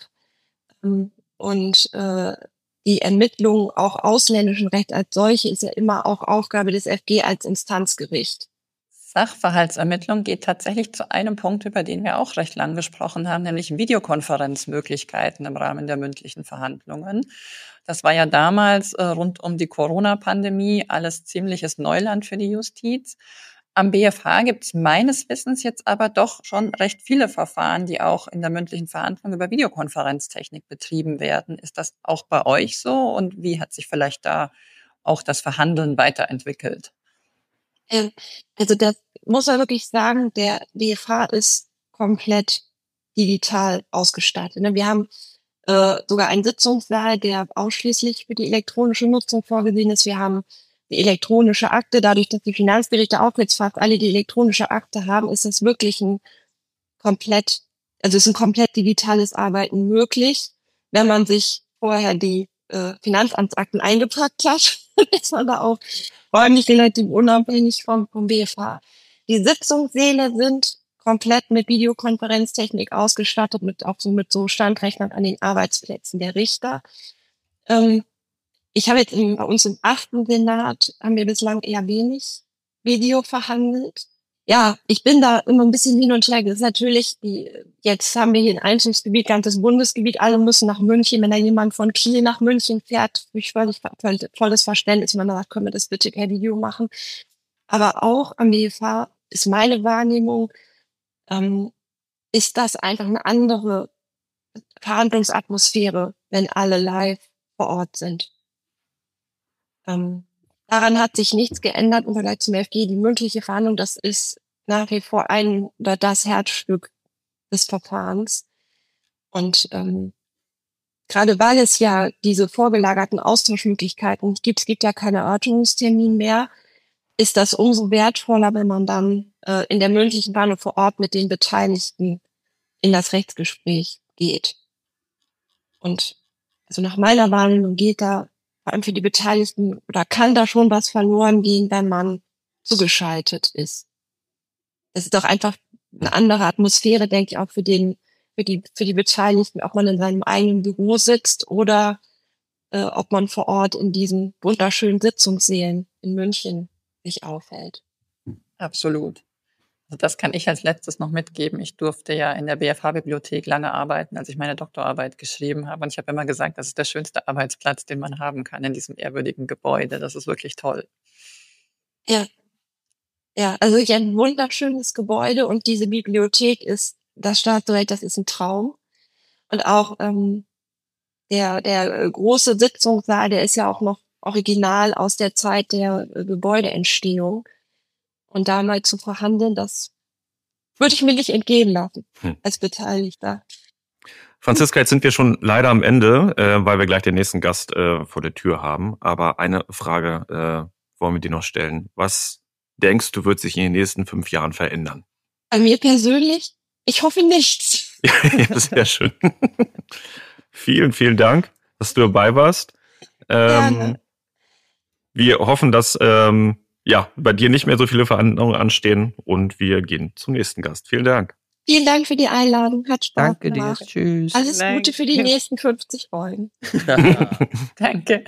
G: Und die Ermittlung auch ausländischen Recht als solche ist ja immer auch Aufgabe des FG als Instanzgericht.
C: Sachverhaltsermittlung geht tatsächlich zu einem Punkt, über den wir auch recht lang gesprochen haben, nämlich Videokonferenzmöglichkeiten im Rahmen der mündlichen Verhandlungen. Das war ja damals rund um die Corona-Pandemie alles ziemliches Neuland für die Justiz. Am BFH gibt es meines Wissens jetzt aber doch schon recht viele Verfahren, die auch in der mündlichen Verhandlung über Videokonferenztechnik betrieben werden. Ist das auch bei euch so? Und wie hat sich vielleicht da auch das Verhandeln weiterentwickelt?
G: Also das muss man wirklich sagen, der BFH ist komplett digital ausgestattet. Wir haben sogar einen Sitzungssaal, der ausschließlich für die elektronische Nutzung vorgesehen ist. Wir haben die elektronische Akte. Dadurch, dass die Finanzgerichte auch jetzt fast alle die elektronische Akte haben, ist es wirklich ein komplett Also es ist ein komplett digitales Arbeiten möglich, wenn man sich vorher die Finanzamtsakten eingepackt hat, ist man da auch räumlich relativ unabhängig vom BFH. Die Sitzungssäle sind komplett mit Videokonferenztechnik ausgestattet, mit so Standrechnern an den Arbeitsplätzen der Richter. Ich habe jetzt bei uns im 8. Senat haben wir bislang eher wenig Video verhandelt. Ja, ich bin da immer ein bisschen hin und her. Das ist natürlich, jetzt haben wir hier ein Einzugsgebiet, ganzes Bundesgebiet, alle müssen nach München. Wenn da jemand von Kiel nach München fährt, ich volles Verständnis, wenn man sagt, können wir das bitte per Video machen. Aber auch am BFH ist meine Wahrnehmung, ist das einfach eine andere Verhandlungsatmosphäre, wenn alle live vor Ort sind. Daran hat sich nichts geändert im Vergleich zum FG. Die mündliche Verhandlung, das ist nach wie vor das Herzstück des Verfahrens. Und gerade weil es ja diese vorgelagerten Austauschmöglichkeiten gibt, es gibt ja keine Erörterungstermin mehr, ist das umso wertvoller, wenn man dann in der mündlichen Verhandlung vor Ort mit den Beteiligten in das Rechtsgespräch geht. Und also nach meiner Wahrnehmung geht da vor allem für die Beteiligten oder kann da schon was verloren gehen, wenn man zugeschaltet ist. Das ist doch einfach eine andere Atmosphäre, denke ich, auch für die Beteiligten, ob man in seinem eigenen Büro sitzt oder ob man vor Ort in diesen wunderschönen Sitzungssälen in München sich aufhält.
C: Absolut. Also das kann ich als letztes noch mitgeben. Ich durfte ja in der BFH-Bibliothek lange arbeiten, als ich meine Doktorarbeit geschrieben habe. Und ich habe immer gesagt, das ist der schönste Arbeitsplatz, den man haben kann in diesem ehrwürdigen Gebäude. Das ist wirklich toll.
G: Ja, also ja, ein wunderschönes Gebäude und diese Bibliothek ist das Staatsrecht, das ist ein Traum. Und auch der große Sitzungssaal, der ist ja auch noch original aus der Zeit der Gebäudeentstehung. Und da mal zu verhandeln, das würde ich mir nicht entgehen lassen als Beteiligter.
F: Franziska, jetzt sind wir schon leider am Ende, weil wir gleich den nächsten Gast vor der Tür haben. Aber eine Frage wollen wir dir noch stellen. Was denkst du, wird sich in den nächsten 5 Jahren verändern?
G: Bei mir persönlich? Ich hoffe nichts.
F: Ja, sehr schön. Vielen, vielen Dank, dass du dabei warst.
G: Gerne.
F: Wir hoffen, dass bei dir nicht mehr so viele Verhandlungen anstehen und wir gehen zum nächsten Gast. Vielen Dank.
G: Vielen Dank für die Einladung. Hat Spaß
A: Danke dir.
G: gemacht.
A: Tschüss.
G: Alles Gute für die nächsten 50 Folgen.
C: Danke.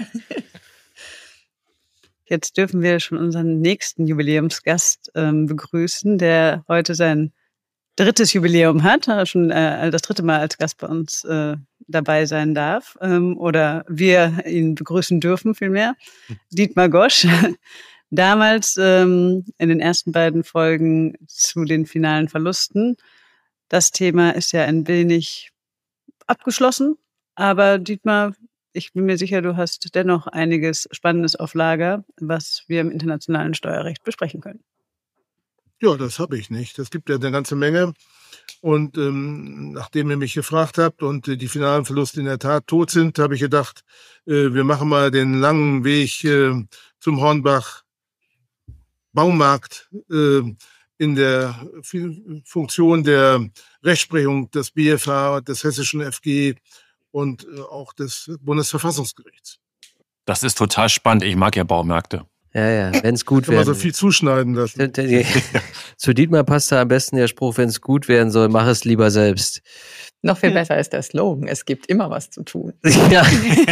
B: Jetzt dürfen wir schon unseren nächsten Jubiläumsgast begrüßen, der heute sein 3. Jubiläum hat, schon das 3. Mal als Gast bei uns dabei sein darf oder wir ihn begrüßen dürfen vielmehr. Dietmar Gosch. Damals in den ersten beiden Folgen zu den finalen Verlusten. Das Thema ist ja ein wenig abgeschlossen, aber Dietmar, ich bin mir sicher, du hast dennoch einiges Spannendes auf Lager, was wir im internationalen Steuerrecht besprechen können.
H: Ja, das habe ich nicht. Es gibt ja eine ganze Menge. Und nachdem ihr mich gefragt habt und die finalen Verluste in der Tat tot sind, habe ich gedacht, wir machen mal den langen Weg zum Hornbach Baumarkt in der Funktion der Rechtsprechung des BFH, des hessischen FG und auch des Bundesverfassungsgerichts.
F: Das ist total spannend. Ich mag ja Baumärkte.
A: Ja, wenn es gut
H: Kann man
A: werden.
H: so viel zuschneiden lassen.
A: Zu Dietmar passt da am besten der Spruch, wenn es gut werden soll, mach es lieber selbst.
C: Noch viel besser ist der Slogan. Es gibt immer was zu tun.
A: Ja.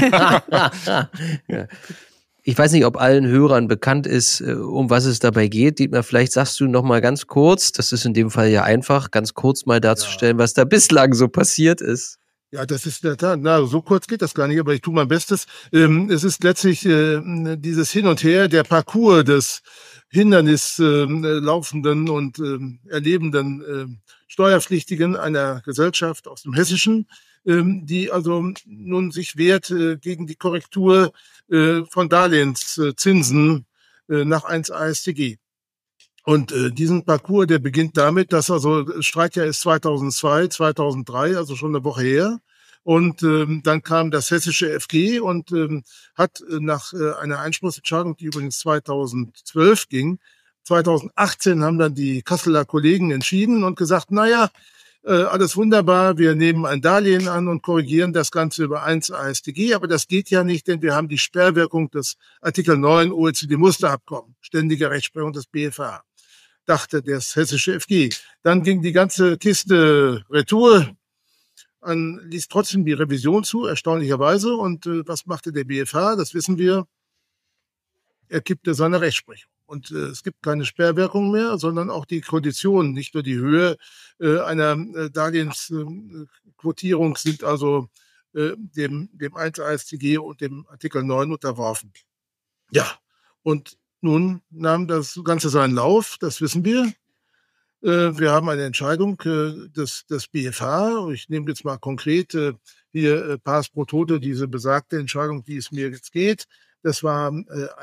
A: Ja. Ich weiß nicht, ob allen Hörern bekannt ist, um was es dabei geht. Dietmar, vielleicht sagst du noch mal ganz kurz, das ist in dem Fall ja einfach, ganz kurz mal darzustellen, was da bislang so passiert ist.
H: Ja, das ist in der Tat, so kurz geht das gar nicht, aber ich tue mein Bestes. Es ist letztlich dieses Hin und Her, der Parcours des hindernislaufenden und erlebenden Steuerpflichtigen einer Gesellschaft aus dem Hessischen, die also nun sich wehrt gegen die Korrektur von Darlehenszinsen nach 1 AStG. Und diesen Parcours, der beginnt damit, dass also das Streitjahr ist 2002, 2003, also schon eine Woche her. Und dann kam das hessische FG und hat nach einer Einspruchsentscheidung, die übrigens 2012 ging, 2018 haben dann die Kasseler Kollegen entschieden und gesagt, alles wunderbar, wir nehmen ein Darlehen an und korrigieren das Ganze über 1 AStG, aber das geht ja nicht, denn wir haben die Sperrwirkung des Artikel 9 OECD-Musterabkommen, ständige Rechtsprechung des BFH, dachte das hessische FG. Dann ging die ganze Kiste retour, ließ trotzdem die Revision zu, erstaunlicherweise. Und was machte der BFH? Das wissen wir. Er kippte seine Rechtsprechung. Und es gibt keine Sperrwirkung mehr, sondern auch die Konditionen, nicht nur die Höhe einer Darlehensquotierung sind also dem 1 AStG und dem Artikel 9 unterworfen. Ja, und nun nahm das Ganze seinen Lauf, das wissen wir. Wir haben eine Entscheidung des BFH. Ich nehme jetzt mal konkret hier Pars pro Toto, diese besagte Entscheidung, die es mir jetzt geht. Das war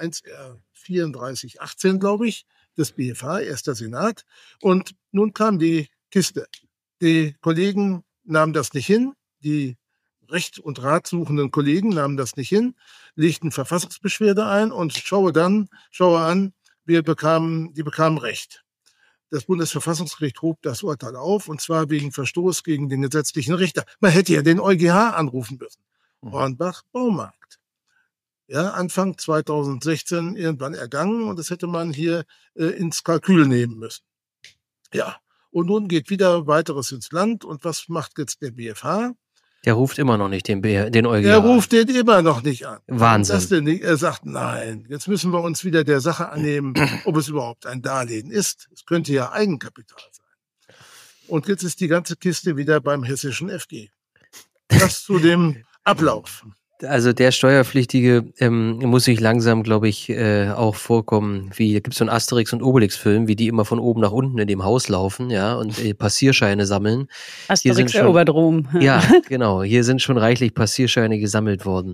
H: 1/3418, glaube ich, des BFH, erster Senat. Und nun kam die Kiste. Die Kollegen nahmen das nicht hin. Die Recht- und ratsuchenden Kollegen nahmen das nicht hin, legten Verfassungsbeschwerde ein und schaue an, die bekamen Recht. Das Bundesverfassungsgericht hob das Urteil auf, und zwar wegen Verstoß gegen den gesetzlichen Richter. Man hätte ja den EuGH anrufen müssen. Hornbach, Baumarkt. Ja, Anfang 2016 irgendwann ergangen, und das hätte man hier ins Kalkül nehmen müssen. Ja, und nun geht wieder weiteres ins Land, und was macht jetzt der BFH?
A: Der ruft immer noch nicht den EuGH
H: Er ruft den immer noch nicht an.
A: Wahnsinn.
H: Das denn nicht? Er sagt, nein, jetzt müssen wir uns wieder der Sache annehmen, ob es überhaupt ein Darlehen ist. Es könnte ja Eigenkapital sein. Und jetzt ist die ganze Kiste wieder beim hessischen FG. Das zu dem Ablauf.
A: Also der Steuerpflichtige muss sich langsam, glaube ich, auch vorkommen, wie, da gibt es so einen Asterix- und Obelix-Film, wie die immer von oben nach unten in dem Haus laufen, ja, und Passierscheine sammeln.
B: Asterix erobert Rom.
A: Ja, genau. Hier sind schon reichlich Passierscheine gesammelt worden.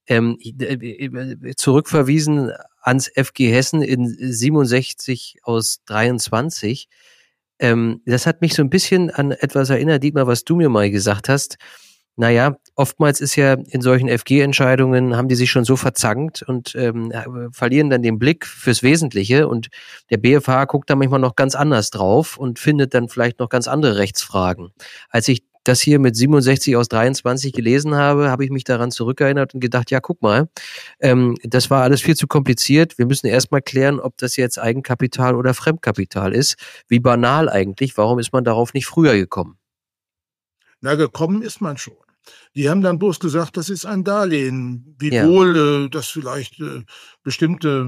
A: Zurückverwiesen ans FG Hessen in 67 aus 23. Das hat mich so ein bisschen an etwas erinnert, Dietmar, was du mir mal gesagt hast. Naja, oftmals ist ja in solchen FG-Entscheidungen, haben die sich schon so verzankt und verlieren dann den Blick fürs Wesentliche, und der BFH guckt da manchmal noch ganz anders drauf und findet dann vielleicht noch ganz andere Rechtsfragen. Als ich das hier mit 67 aus 23 gelesen habe, habe ich mich daran zurückerinnert und gedacht, ja, guck mal, das war alles viel zu kompliziert. Wir müssen erstmal klären, ob das jetzt Eigenkapital oder Fremdkapital ist. Wie banal eigentlich, warum ist man darauf nicht früher gekommen?
H: Na, gekommen ist man schon. Die haben dann bloß gesagt, das ist ein Darlehen, wiewohl das vielleicht bestimmte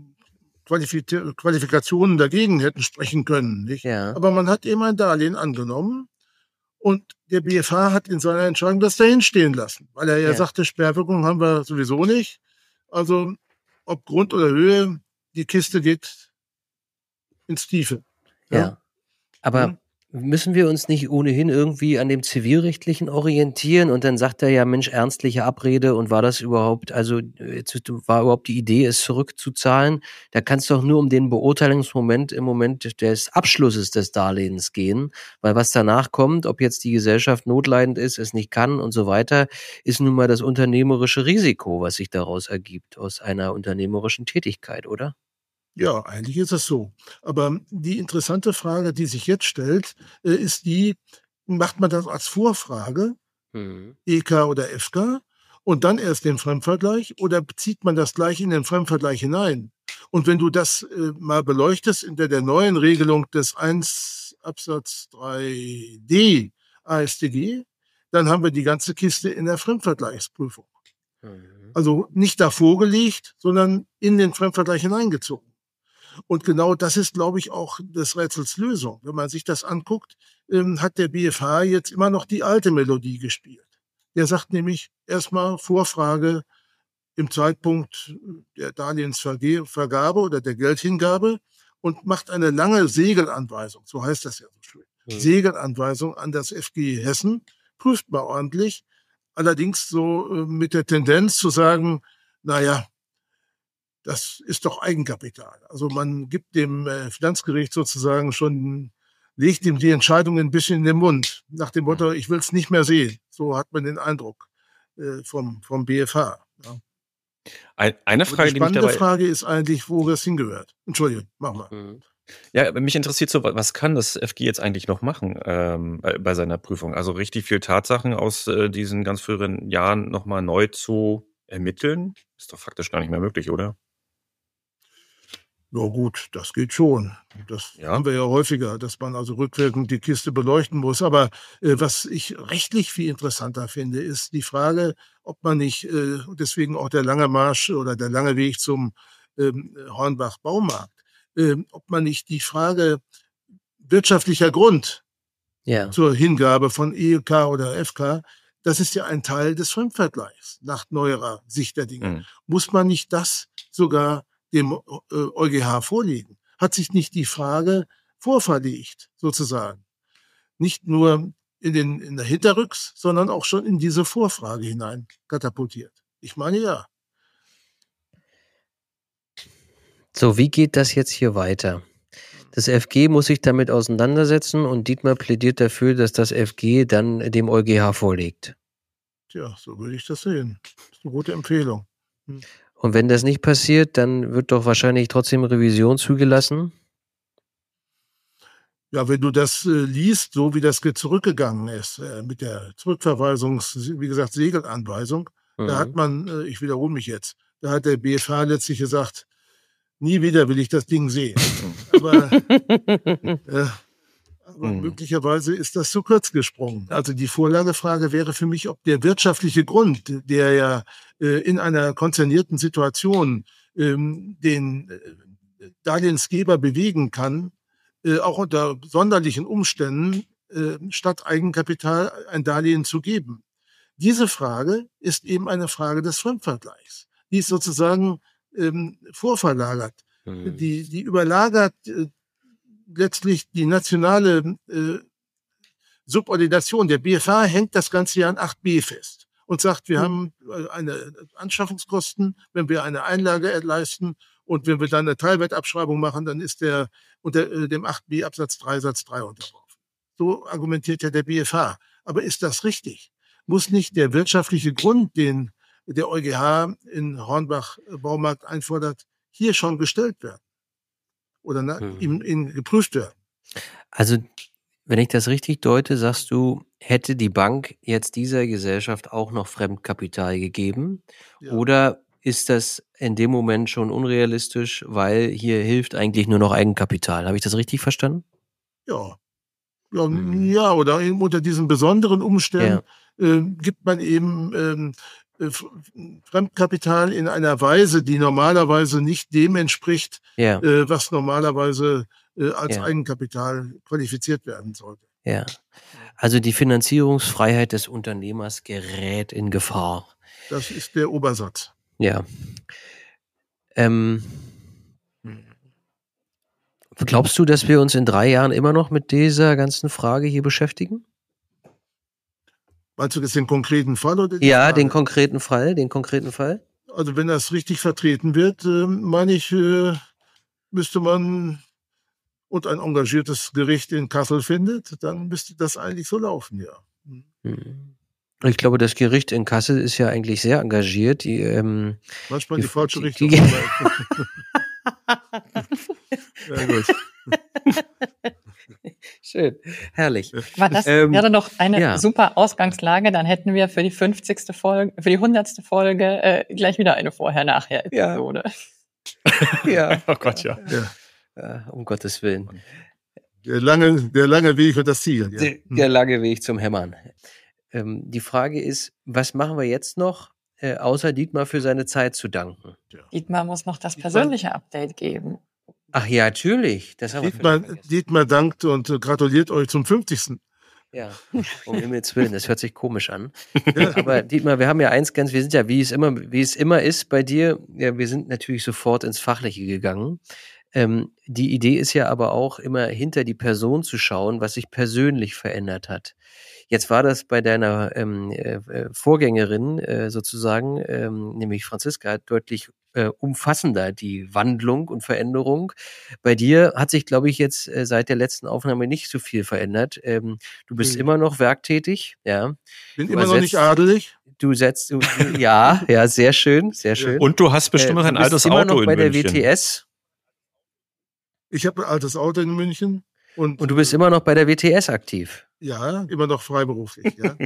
H: Qualifikationen dagegen hätten sprechen können. Nicht?
A: Ja.
H: Aber man hat eben ein Darlehen angenommen, und der BFH hat in seiner Entscheidung das dahin stehen lassen, weil er ja sagte, Sperrwirkung haben wir sowieso nicht. Also ob Grund oder Höhe, die Kiste geht ins Tiefe.
A: Ja. Aber müssen wir uns nicht ohnehin irgendwie an dem Zivilrechtlichen orientieren? Und dann sagt er ja, Mensch, ernstliche Abrede, und war das überhaupt, also war überhaupt die Idee, es zurückzuzahlen? Da kann es doch nur um den Beurteilungsmoment im Moment des Abschlusses des Darlehens gehen, weil was danach kommt, ob jetzt die Gesellschaft notleidend ist, es nicht kann und so weiter, ist nun mal das unternehmerische Risiko, was sich daraus ergibt, aus einer unternehmerischen Tätigkeit, oder?
H: Ja, eigentlich ist es so. Aber die interessante Frage, die sich jetzt stellt, ist die, macht man das als Vorfrage, EK oder FK, und dann erst den Fremdvergleich, oder zieht man das gleich in den Fremdvergleich hinein? Und wenn du das mal beleuchtest in der neuen Regelung des 1 Absatz 3d AStG, dann haben wir die ganze Kiste in der Fremdvergleichsprüfung. Also nicht davor gelegt, sondern in den Fremdvergleich hineingezogen. Und genau das ist, glaube ich, auch des Rätsels Lösung. Wenn man sich das anguckt, hat der BFH jetzt immer noch die alte Melodie gespielt. Der sagt nämlich erstmal Vorfrage im Zeitpunkt der Darlehensvergabe oder der Geldhingabe und macht eine lange Segelanweisung, so heißt das ja so schön. Segelanweisung an das FG Hessen, prüft mal ordentlich, allerdings so mit der Tendenz zu sagen, naja, das ist doch Eigenkapital. Also man gibt dem Finanzgericht sozusagen schon, legt ihm die Entscheidung ein bisschen in den Mund, nach dem Motto, ich will es nicht mehr sehen. So hat man den Eindruck vom BFH. Ja.
F: Eine Frage,
H: die spannende Frage ist eigentlich, wo das hingehört. Entschuldigung, mach mal.
F: Ja, mich interessiert so, was kann das FG jetzt eigentlich noch machen bei seiner Prüfung? Also richtig viel Tatsachen aus diesen ganz früheren Jahren nochmal neu zu ermitteln? Ist doch faktisch gar nicht mehr möglich, oder?
H: Ja gut, das geht schon. Das haben wir ja häufiger, dass man also rückwirkend die Kiste beleuchten muss. Aber was ich rechtlich viel interessanter finde, ist die Frage, ob man nicht, deswegen auch der lange Marsch oder der lange Weg zum Hornbach-Baumarkt, ob man nicht die Frage wirtschaftlicher Grund zur Hingabe von EK oder FK, das ist ja ein Teil des Fremdvergleichs nach neuerer Sicht der Dinge. Muss man nicht das sogar dem EuGH vorlegen? Hat sich nicht die Frage vorverlegt, sozusagen? Nicht nur in der Hinterrücks, sondern auch schon in diese Vorfrage hinein katapultiert. Ich meine, ja.
A: So, wie geht das jetzt hier weiter? Das FG muss sich damit auseinandersetzen und Dietmar plädiert dafür, dass das FG dann dem EuGH vorlegt.
H: Tja, so würde ich das sehen. Das ist eine gute Empfehlung.
A: Und wenn das nicht passiert, dann wird doch wahrscheinlich trotzdem Revision zugelassen?
H: Ja, wenn du das liest, so wie das zurückgegangen ist, mit der wie gesagt, Segelanweisung, da hat man, ich wiederhole mich jetzt, da hat der BFH letztlich gesagt, nie wieder will ich das Ding sehen. Aber möglicherweise ist das zu kurz gesprungen. Also die Vorlagefrage wäre für mich, ob der wirtschaftliche Grund, der ja in einer konzernierten Situation den Darlehensgeber bewegen kann, auch unter sonderlichen Umständen statt Eigenkapital ein Darlehen zu geben. Diese Frage ist eben eine Frage des Fremdvergleichs. Die ist sozusagen vorverlagert. Die überlagert letztlich die nationale Subordination. Der BFH hängt das ganze Jahr an 8b fest und sagt, wir haben eine Anschaffungskosten, wenn wir eine Einlage leisten und wenn wir dann eine Teilwertabschreibung machen, dann ist der unter dem 8b Absatz 3 Satz 3 unterworfen. So argumentiert ja der BFH. Aber ist das richtig? Muss nicht der wirtschaftliche Grund, den der EuGH in Hornbach-Baumarkt einfordert, hier schon gestellt werden? Oder geprüft werden?
A: Also, wenn ich das richtig deute, sagst du, hätte die Bank jetzt dieser Gesellschaft auch noch Fremdkapital gegeben? Ja. Oder ist das in dem Moment schon unrealistisch, weil hier hilft eigentlich nur noch Eigenkapital? Habe ich das richtig verstanden?
H: Ja. Ja, oder unter diesen besonderen Umständen gibt man eben Fremdkapital in einer Weise, die normalerweise nicht dem entspricht, was normalerweise als Eigenkapital qualifiziert werden sollte.
A: Ja, also die Finanzierungsfreiheit des Unternehmers gerät in Gefahr.
H: Das ist der Obersatz.
A: Ja. Glaubst du, dass wir uns in 3 Jahren immer noch mit dieser ganzen Frage hier beschäftigen?
H: Meinst du jetzt den konkreten Fall? Oder
A: den konkreten Fall.
H: Also wenn das richtig vertreten wird, meine ich, müsste man und ein engagiertes Gericht in Kassel findet, dann müsste das eigentlich so laufen, ja.
A: Ich glaube, das Gericht in Kassel ist ja eigentlich sehr engagiert.
H: Manchmal die falsche Richtung.
C: Ja, gut. Schön, herrlich. Aber das wäre doch eine super Ausgangslage. Dann hätten wir für die 50. Folge, für die 100. Folge gleich wieder eine Vorher-Nachher-Episode.
A: Ja.
F: Oh Gott, ja.
A: Um Gottes Willen.
H: Der lange Weg und das Ziel. Ja.
A: Der lange Weg zum Hämmern. Die Frage ist, was machen wir jetzt noch, außer Dietmar für seine Zeit zu danken?
C: Dietmar muss noch das persönliche Update geben.
A: Ach ja, natürlich. Das haben
H: Dietmar dankt und gratuliert euch zum 50.
A: Ja, um Himmels Willen, das hört sich komisch an. Aber Dietmar, wir haben ja wir sind ja, wie es immer ist bei dir, wir sind natürlich sofort ins Fachliche gegangen. Die Idee ist ja aber auch immer hinter die Person zu schauen, was sich persönlich verändert hat. Jetzt war das bei deiner Vorgängerin sozusagen, nämlich Franziska, deutlich umfassender, die Wandlung und Veränderung. Bei dir hat sich, glaube ich, jetzt seit der letzten Aufnahme nicht so viel verändert. Du bist immer noch werktätig, ja.
H: Bin immer noch nicht adelig.
A: Ja, sehr schön, sehr schön.
F: Und du hast bestimmt noch ein altes Auto in München.
A: Du bist immer noch bei der WTS.
H: Ich habe ein altes Auto in München. Und
A: du bist immer noch bei der WTS aktiv?
H: Ja, immer noch freiberuflich, ja.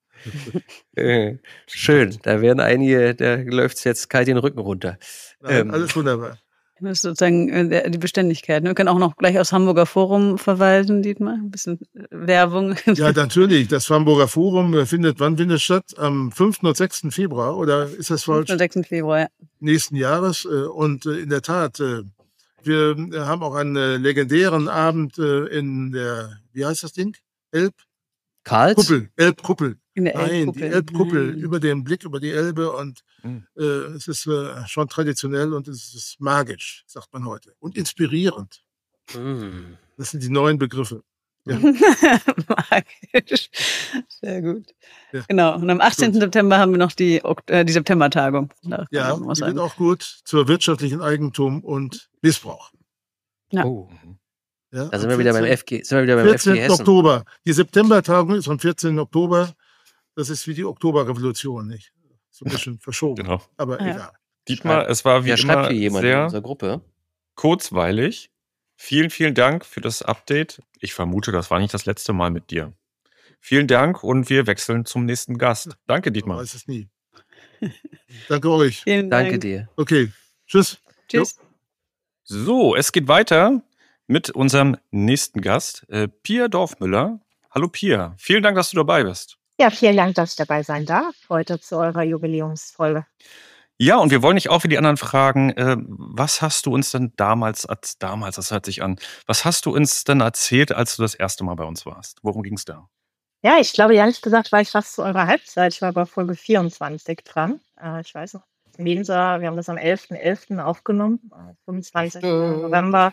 A: Schön, da werden einige, da läuft es jetzt kalt den Rücken runter.
H: Nein, alles wunderbar.
B: Das ist sozusagen die Beständigkeit. Wir können auch noch gleich aus Hamburger Forum verweisen, Dietmar. Ein bisschen Werbung.
H: Ja, natürlich. Das Hamburger Forum wann findet es statt? Am 5. und 6. Februar, oder ist das falsch?
B: 5. und 6. Februar, ja.
H: Nächsten Jahres. Und in der Tat, wir haben auch einen legendären Abend in der, wie heißt das Ding? Elbkuppel. Nein, die Elbkuppel über den Blick über die Elbe und es ist schon traditionell und es ist magisch, sagt man heute. Und inspirierend. Das sind die neuen Begriffe. Ja.
B: Magisch. Sehr gut. Ja. Genau. Und am 18. September haben wir noch die Septembertagung.
H: Ja, die wird auch gut zur wirtschaftlichen Eigentum und Missbrauch.
B: Ja.
A: Oh.
H: Ja,
A: da sind wir wieder beim FG.
H: 14. Oktober. Die Septembertagung ist am 14. Oktober. Das ist wie die Oktoberrevolution, nicht? So ein bisschen verschoben.
F: Genau.
H: Aber egal.
F: Dietmar, es war wie immer sehr
A: in unserer Gruppe.
F: Kurzweilig. Vielen, vielen Dank für das Update. Ich vermute, das war nicht das letzte Mal mit dir. Vielen Dank und wir wechseln zum nächsten Gast. Danke, Dietmar.
H: Ich weiß es nie. Danke euch.
B: Vielen Dank.
A: Danke dir.
H: Okay. Tschüss.
B: Tschüss.
F: So, es geht weiter mit unserem nächsten Gast, Pia Dorfmüller. Hallo Pia, vielen Dank, dass du dabei bist.
I: Ja, vielen Dank, dass ich dabei sein darf, heute zu eurer Jubiläumsfolge.
F: Ja, und wir wollen dich auch wie die anderen fragen, was hast du uns denn damals, das hört sich an, was hast du uns denn erzählt, als du das erste Mal bei uns warst? Worum ging es da?
I: Ja, ich glaube, ehrlich gesagt, war ich fast zu eurer Halbzeit. Ich war bei Folge 24 dran. Ich weiß noch, Mensa, wir haben das am 11.11. aufgenommen, 25. November.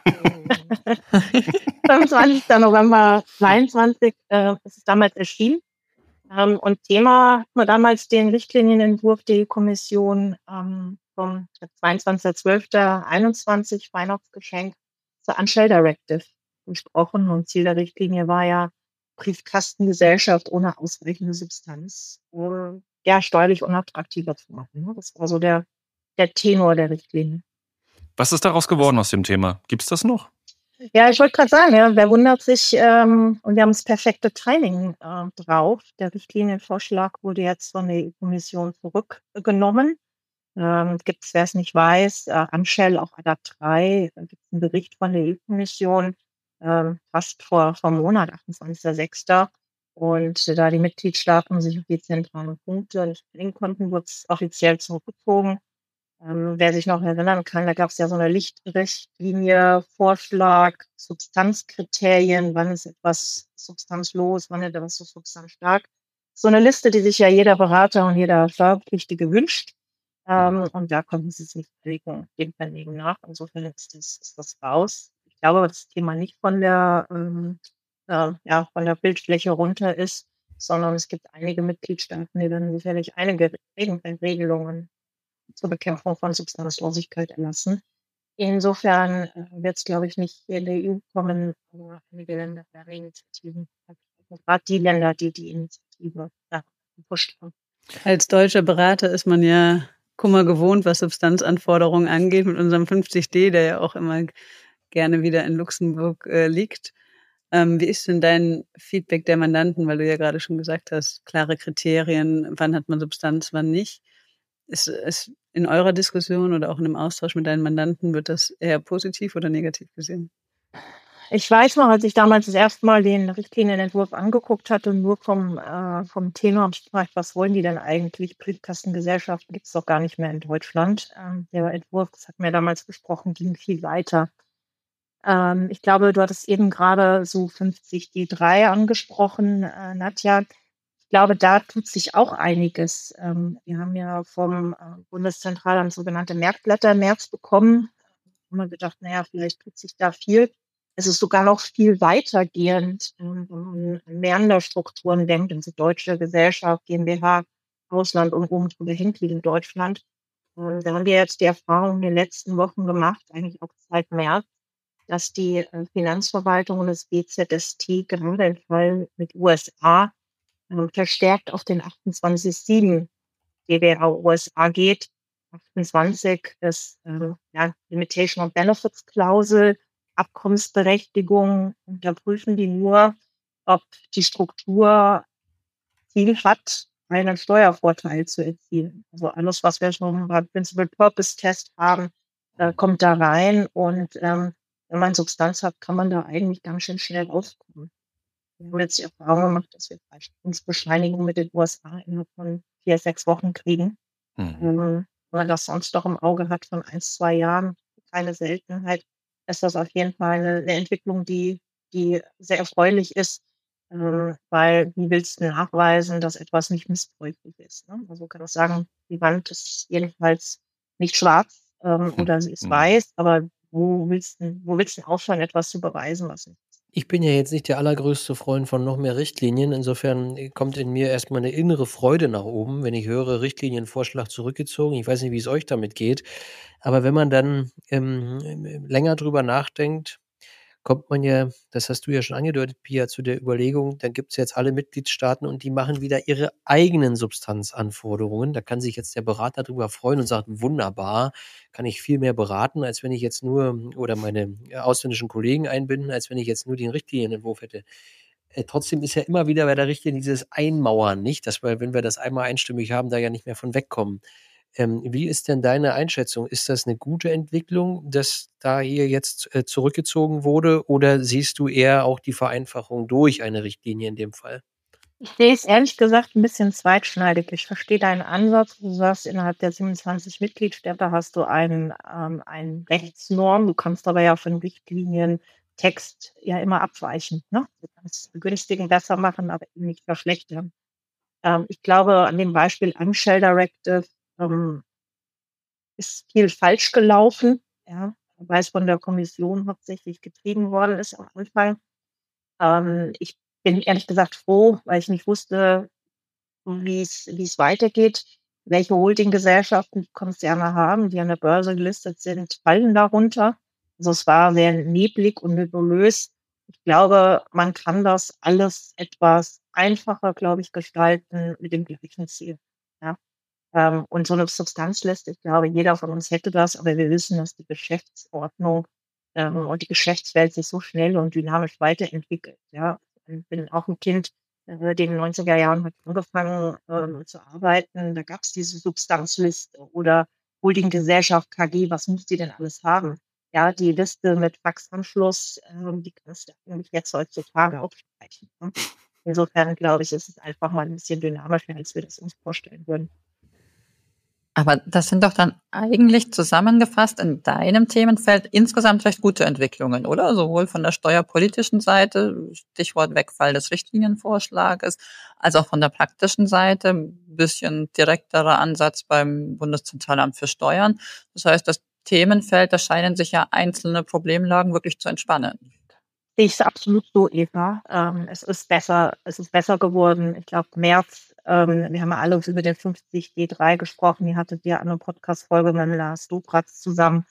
I: 25. November 22 ist es damals erschienen. Und Thema hatten wir damals den Richtlinienentwurf der Kommission vom 22.12.21 Weihnachtsgeschenk zur Unshell Directive besprochen. Und Ziel der Richtlinie war ja, Briefkastengesellschaft ohne ausreichende Substanz steuerlich unattraktiver zu machen. Das war so der Tenor der Richtlinie.
F: Was ist daraus geworden aus dem Thema? Gibt's das noch?
I: Ja, ich wollte gerade sagen, ja, wer wundert sich, und wir haben das perfekte Timing drauf. Der Richtlinienvorschlag wurde jetzt von der EU-Kommission zurückgenommen. Gibt es, wer es nicht weiß, Unshell, auch ADAPT 3, gibt es einen Bericht von der EU-Kommission, fast vor einem Monat, 28.06. Und da die Mitgliedstaaten sich auf die zentralen Punkte nicht bringen konnten, wurde es offiziell zurückgezogen. Wer sich noch erinnern kann, da gab es ja so eine Richtlinie, Vorschlag, Substanzkriterien, wann ist etwas substanzlos, wann ist etwas substanzstark. So eine Liste, die sich ja jeder Berater und jeder Steuerpflichtige wünscht. Und da konnten sie sich dem Verlegen nach. Insofern ist das raus. Ich glaube, das Thema nicht von der Bildfläche runter ist, sondern es gibt einige Mitgliedstaaten, die dann sicherlich einige Regelungen zur Bekämpfung von Substanzlosigkeit erlassen. Insofern wird es, glaube ich, nicht in der EU kommen, aber einige Länder werden Initiativen, gerade die Länder, die Initiative gepusht haben.
B: Als deutscher Berater ist man ja Kummer gewohnt, was Substanzanforderungen angeht, mit unserem 50D, der ja auch immer gerne wieder in Luxemburg liegt. Wie ist denn dein Feedback der Mandanten, weil du ja gerade schon gesagt hast, klare Kriterien, wann hat man Substanz, wann nicht? Ist in eurer Diskussion oder auch in dem Austausch mit deinen Mandanten, wird das eher positiv oder negativ gesehen?
I: Ich weiß noch, als ich damals das erste Mal den Richtlinienentwurf angeguckt hatte und nur vom Tenor habe ich gefragt, was wollen die denn eigentlich? Briefkastengesellschaften gibt es doch gar nicht mehr in Deutschland. Der Entwurf, das hatten wir damals besprochen, ging viel weiter. Ich glaube, du hattest eben gerade so 50D3 angesprochen, Nadja. Ich glaube, da tut sich auch einiges. Wir haben ja vom Bundeszentralamt sogenannte Merkblätter im März bekommen. Haben wir gedacht, naja, vielleicht tut sich da viel. Es ist sogar noch viel weitergehend, wenn man an Länderstrukturen denkt, also deutsche Gesellschaft, GmbH, Ausland und oben drüber Henkel in Deutschland. Da haben wir jetzt die Erfahrung in den letzten Wochen gemacht, eigentlich auch seit März, dass die Finanzverwaltung und das BZST gerade im Fall mit USA verstärkt auf den 28.7 DWA USA geht. 28 ist Limitation of Benefits Klausel, Abkommensberechtigung unterprüfen die nur, ob die Struktur Ziel hat, einen Steuervorteil zu erzielen. Also alles, was wir schon beim Principal Purpose Test haben, kommt da rein. Und wenn man Substanz hat, kann man da eigentlich ganz schön schnell rauskommen. Wir haben jetzt die Erfahrung gemacht, dass wir Freistellungsbescheinigungen mit den USA innerhalb von 4-6 Wochen kriegen. Wenn man das sonst doch im Auge hat von 1-2 Jahren, keine Seltenheit, ist das auf jeden Fall eine Entwicklung, die sehr erfreulich ist, weil wie willst du nachweisen, dass etwas nicht missbräuchlich ist? Ne? Also kann ich sagen, die Wand ist jedenfalls nicht schwarz oder sie ist weiß, aber wo willst du aufhören, etwas zu beweisen, was nicht ist?
A: Ich bin ja jetzt nicht der allergrößte Freund von noch mehr Richtlinien. Insofern kommt in mir erstmal eine innere Freude nach oben, wenn ich höre, Richtlinienvorschlag zurückgezogen. Ich weiß nicht, wie es euch damit geht. Aber wenn man dann länger drüber nachdenkt, kommt man ja, das hast du ja schon angedeutet, Pia, zu der Überlegung, dann gibt es jetzt alle Mitgliedstaaten und die machen wieder ihre eigenen Substanzanforderungen. Da kann sich jetzt der Berater drüber freuen und sagt, wunderbar, kann ich viel mehr beraten, als wenn ich jetzt nur, oder meine ausländischen Kollegen einbinden, als wenn ich jetzt nur den Richtlinienentwurf hätte. Trotzdem ist ja immer wieder bei der Richtlinie dieses Einmauern, nicht? Dass wir, wenn wir das einmal einstimmig haben, da ja nicht mehr von wegkommen. Wie ist denn deine Einschätzung? Ist das eine gute Entwicklung, dass da hier jetzt zurückgezogen wurde, oder siehst du eher auch die Vereinfachung durch eine Richtlinie in dem Fall?
I: Ich sehe es ehrlich gesagt ein bisschen zweitschneidig. Ich verstehe deinen Ansatz. Du sagst, innerhalb der 27 Mitgliedstaaten hast du eine Rechtsnorm. Du kannst aber ja von Richtlinientext ja immer abweichen. Ne? Du kannst begünstigen, besser machen, aber eben nicht verschlechtern. Ich glaube, an dem Beispiel Unshell Directive ist viel falsch gelaufen, ja, weil es von der Kommission hauptsächlich getrieben worden ist am Anfang. Ich bin ehrlich gesagt froh, weil ich nicht wusste, wie es weitergeht. Welche Holdinggesellschaften die Konzerne haben, die an der Börse gelistet sind, fallen darunter. Also es war sehr neblig und nebulös. Ich glaube, man kann das alles etwas einfacher, glaube ich, gestalten mit dem gleichen Ziel. Ja. Und so eine Substanzliste, ich glaube, jeder von uns hätte das, aber wir wissen, dass die Geschäftsordnung und die Geschäftswelt sich so schnell und dynamisch weiterentwickelt. Ja. Ich bin auch ein Kind, der in den 90er Jahren hat angefangen zu arbeiten. Da gab es diese Substanzliste oder Holdinggesellschaft KG, was muss die denn alles haben? Ja, die Liste mit Faxanschluss, die kannst du eigentlich jetzt heutzutage auch streichen. Ne? Insofern glaube ich, ist es einfach mal ein bisschen dynamischer, als wir das uns vorstellen würden.
C: Aber das sind doch dann eigentlich zusammengefasst in deinem Themenfeld insgesamt recht gute Entwicklungen, oder? Sowohl von der steuerpolitischen Seite, Stichwort Wegfall des Richtlinienvorschlages, als auch von der praktischen Seite, ein bisschen direkterer Ansatz beim Bundeszentralamt für Steuern. Das heißt, das Themenfeld, da scheinen sich ja einzelne Problemlagen wirklich zu entspannen.
I: Sehe ich es absolut so, Eva. Es ist besser geworden. Ich glaube, März, wir haben ja alle über den 50G3 gesprochen. Ihr hattet ja eine Podcast-Folge mit Lars Dobratz zusammen.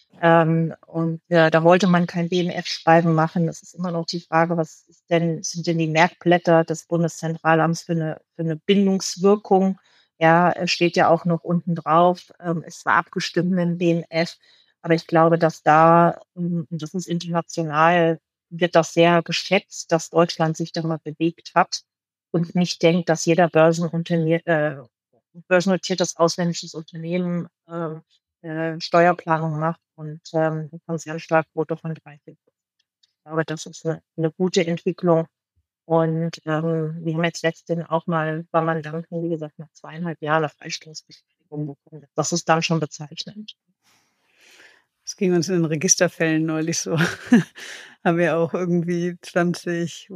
I: Und da wollte man kein BMF-Schreiben machen. Das ist immer noch die Frage, sind denn die Merkblätter des Bundeszentralamts für eine Bindungswirkung? Ja, es steht ja auch noch unten drauf. Es war abgestimmt mit dem BMF. Aber ich glaube, dass da, und das ist international, wird das sehr geschätzt, dass Deutschland sich da mal bewegt hat und nicht denkt, dass jeder börsennotiertes ausländisches Unternehmen Steuerplanung macht und eine Konzernsteuerquote von 30%. Ich glaube, das ist eine gute Entwicklung. Und wir haben jetzt letztens auch mal bei Mandanten, wie gesagt, nach 2,5 Jahren eine Freistellungsbescheinigung bekommen. Das ist dann schon bezeichnend.
B: Das ging uns in den Registerfällen neulich so. Haben wir auch irgendwie 21,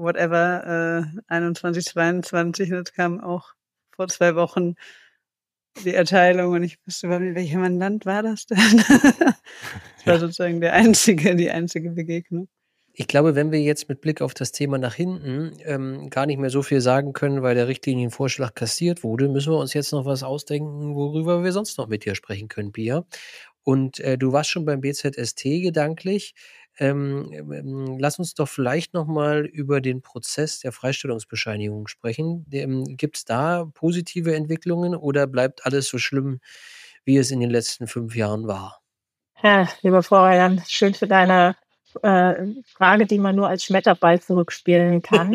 B: 22, das kam auch vor 2 Wochen die Erteilung und ich wusste überhaupt nicht, welcher Mandant war das denn? Das war sozusagen die einzige Begegnung.
A: Ich glaube, wenn wir jetzt mit Blick auf das Thema nach hinten gar nicht mehr so viel sagen können, weil der Richtlinienvorschlag kassiert wurde, müssen wir uns jetzt noch was ausdenken, worüber wir sonst noch mit dir sprechen können, Pia. Und du warst schon beim BZST gedanklich. Lass uns doch vielleicht noch mal über den Prozess der Freistellungsbescheinigung sprechen. Gibt es da positive Entwicklungen oder bleibt alles so schlimm, wie es in den letzten 5 Jahren war?
I: Ja, lieber Florian, schön für deine Frage, die man nur als Schmetterball zurückspielen kann.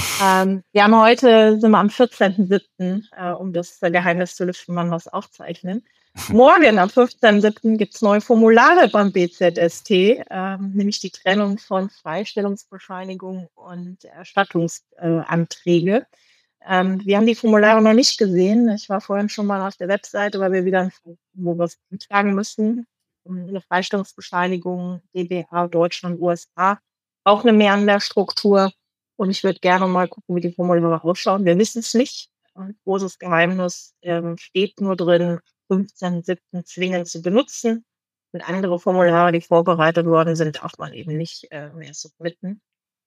I: Wir haben heute, sind wir am 14.07., um das Geheimnis zu lüften, wann wir es aufzeichnen. Morgen, am 15.07., gibt es neue Formulare beim BZST, nämlich die Trennung von Freistellungsbescheinigung und Erstattungsanträge. Wir haben die Formulare noch nicht gesehen. Ich war vorhin schon mal auf der Webseite, weil wir wieder, wo wir es eintragen müssen, eine Freistellungsbescheinigung, DBA, Deutschland, USA, auch eine Mehrwertstruktur. Und ich würde gerne mal gucken, wie die Formulare ausschauen. Wir wissen es nicht. Großes Geheimnis, steht nur drin, 15.07. zwingend zu benutzen. Und andere Formulare, die vorbereitet worden sind, darf man eben nicht mehr submitten.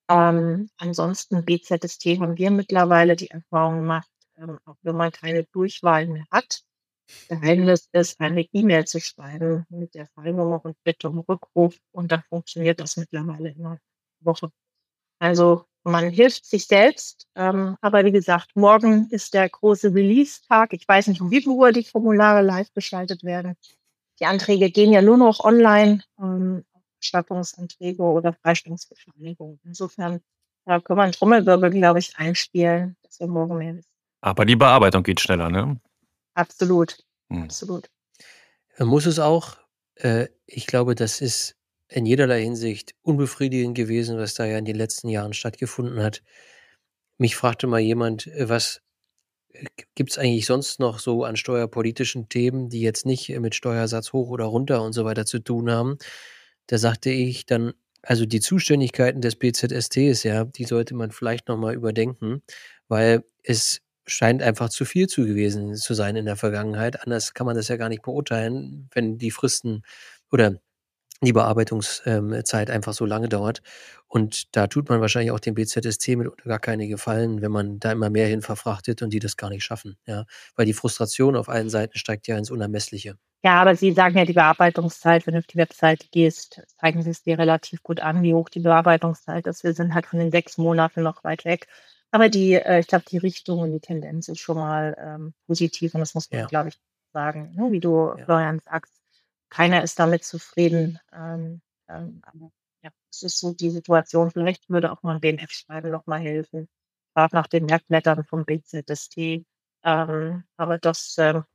I: Ansonsten BZST haben wir mittlerweile die Erfahrung gemacht, auch wenn man keine Durchwahl mehr hat. Geheimnis ist, eine E-Mail zu schreiben mit der Fallnummer und Bitte um Rückruf. Und dann funktioniert das mittlerweile in einer Woche. Also man hilft sich selbst. Aber wie gesagt, morgen ist der große Release-Tag. Ich weiß nicht, um wie viel Uhr die Formulare live geschaltet werden. Die Anträge gehen ja nur noch online, Erstattungsanträge oder Freistellungsbescheinigungen. Insofern können wir einen Trommelwirbel, glaube ich, einspielen, dass wir morgen mehr wissen.
F: Aber die Bearbeitung geht schneller, ne?
I: Absolut, absolut.
A: Muss es auch. Ich glaube, das ist in jederlei Hinsicht unbefriedigend gewesen, was da ja in den letzten Jahren stattgefunden hat. Mich fragte mal jemand, was gibt es eigentlich sonst noch so an steuerpolitischen Themen, die jetzt nicht mit Steuersatz hoch oder runter und so weiter zu tun haben. Da sagte ich dann, also die Zuständigkeiten des BZSTs, ja, die sollte man vielleicht nochmal überdenken, weil es scheint einfach zu viel gewesen zu sein in der Vergangenheit. Anders kann man das ja gar nicht beurteilen, wenn die Fristen oder die Bearbeitungszeit einfach so lange dauert. Und da tut man wahrscheinlich auch dem BZST mitunter gar keine Gefallen, wenn man da immer mehr hin verfrachtet und die das gar nicht schaffen. Ja, weil die Frustration auf allen Seiten steigt ja ins Unermessliche.
I: Ja, aber Sie sagen ja, die Bearbeitungszeit, wenn du auf die Webseite gehst, zeigen Sie es dir relativ gut an, wie hoch die Bearbeitungszeit ist. Wir sind halt von den 6 Monaten noch weit weg. Aber ich glaube, die Richtung und die Tendenz ist schon mal positiv und das muss man, glaube ich, sagen. Ne? Wie du, Florian, sagst, keiner ist damit zufrieden. Aber ja, es ist so die Situation. Vielleicht würde auch mal ein BMF-Schreiben noch mal helfen. Gerade nach den Merkblättern vom BZST. Aber das,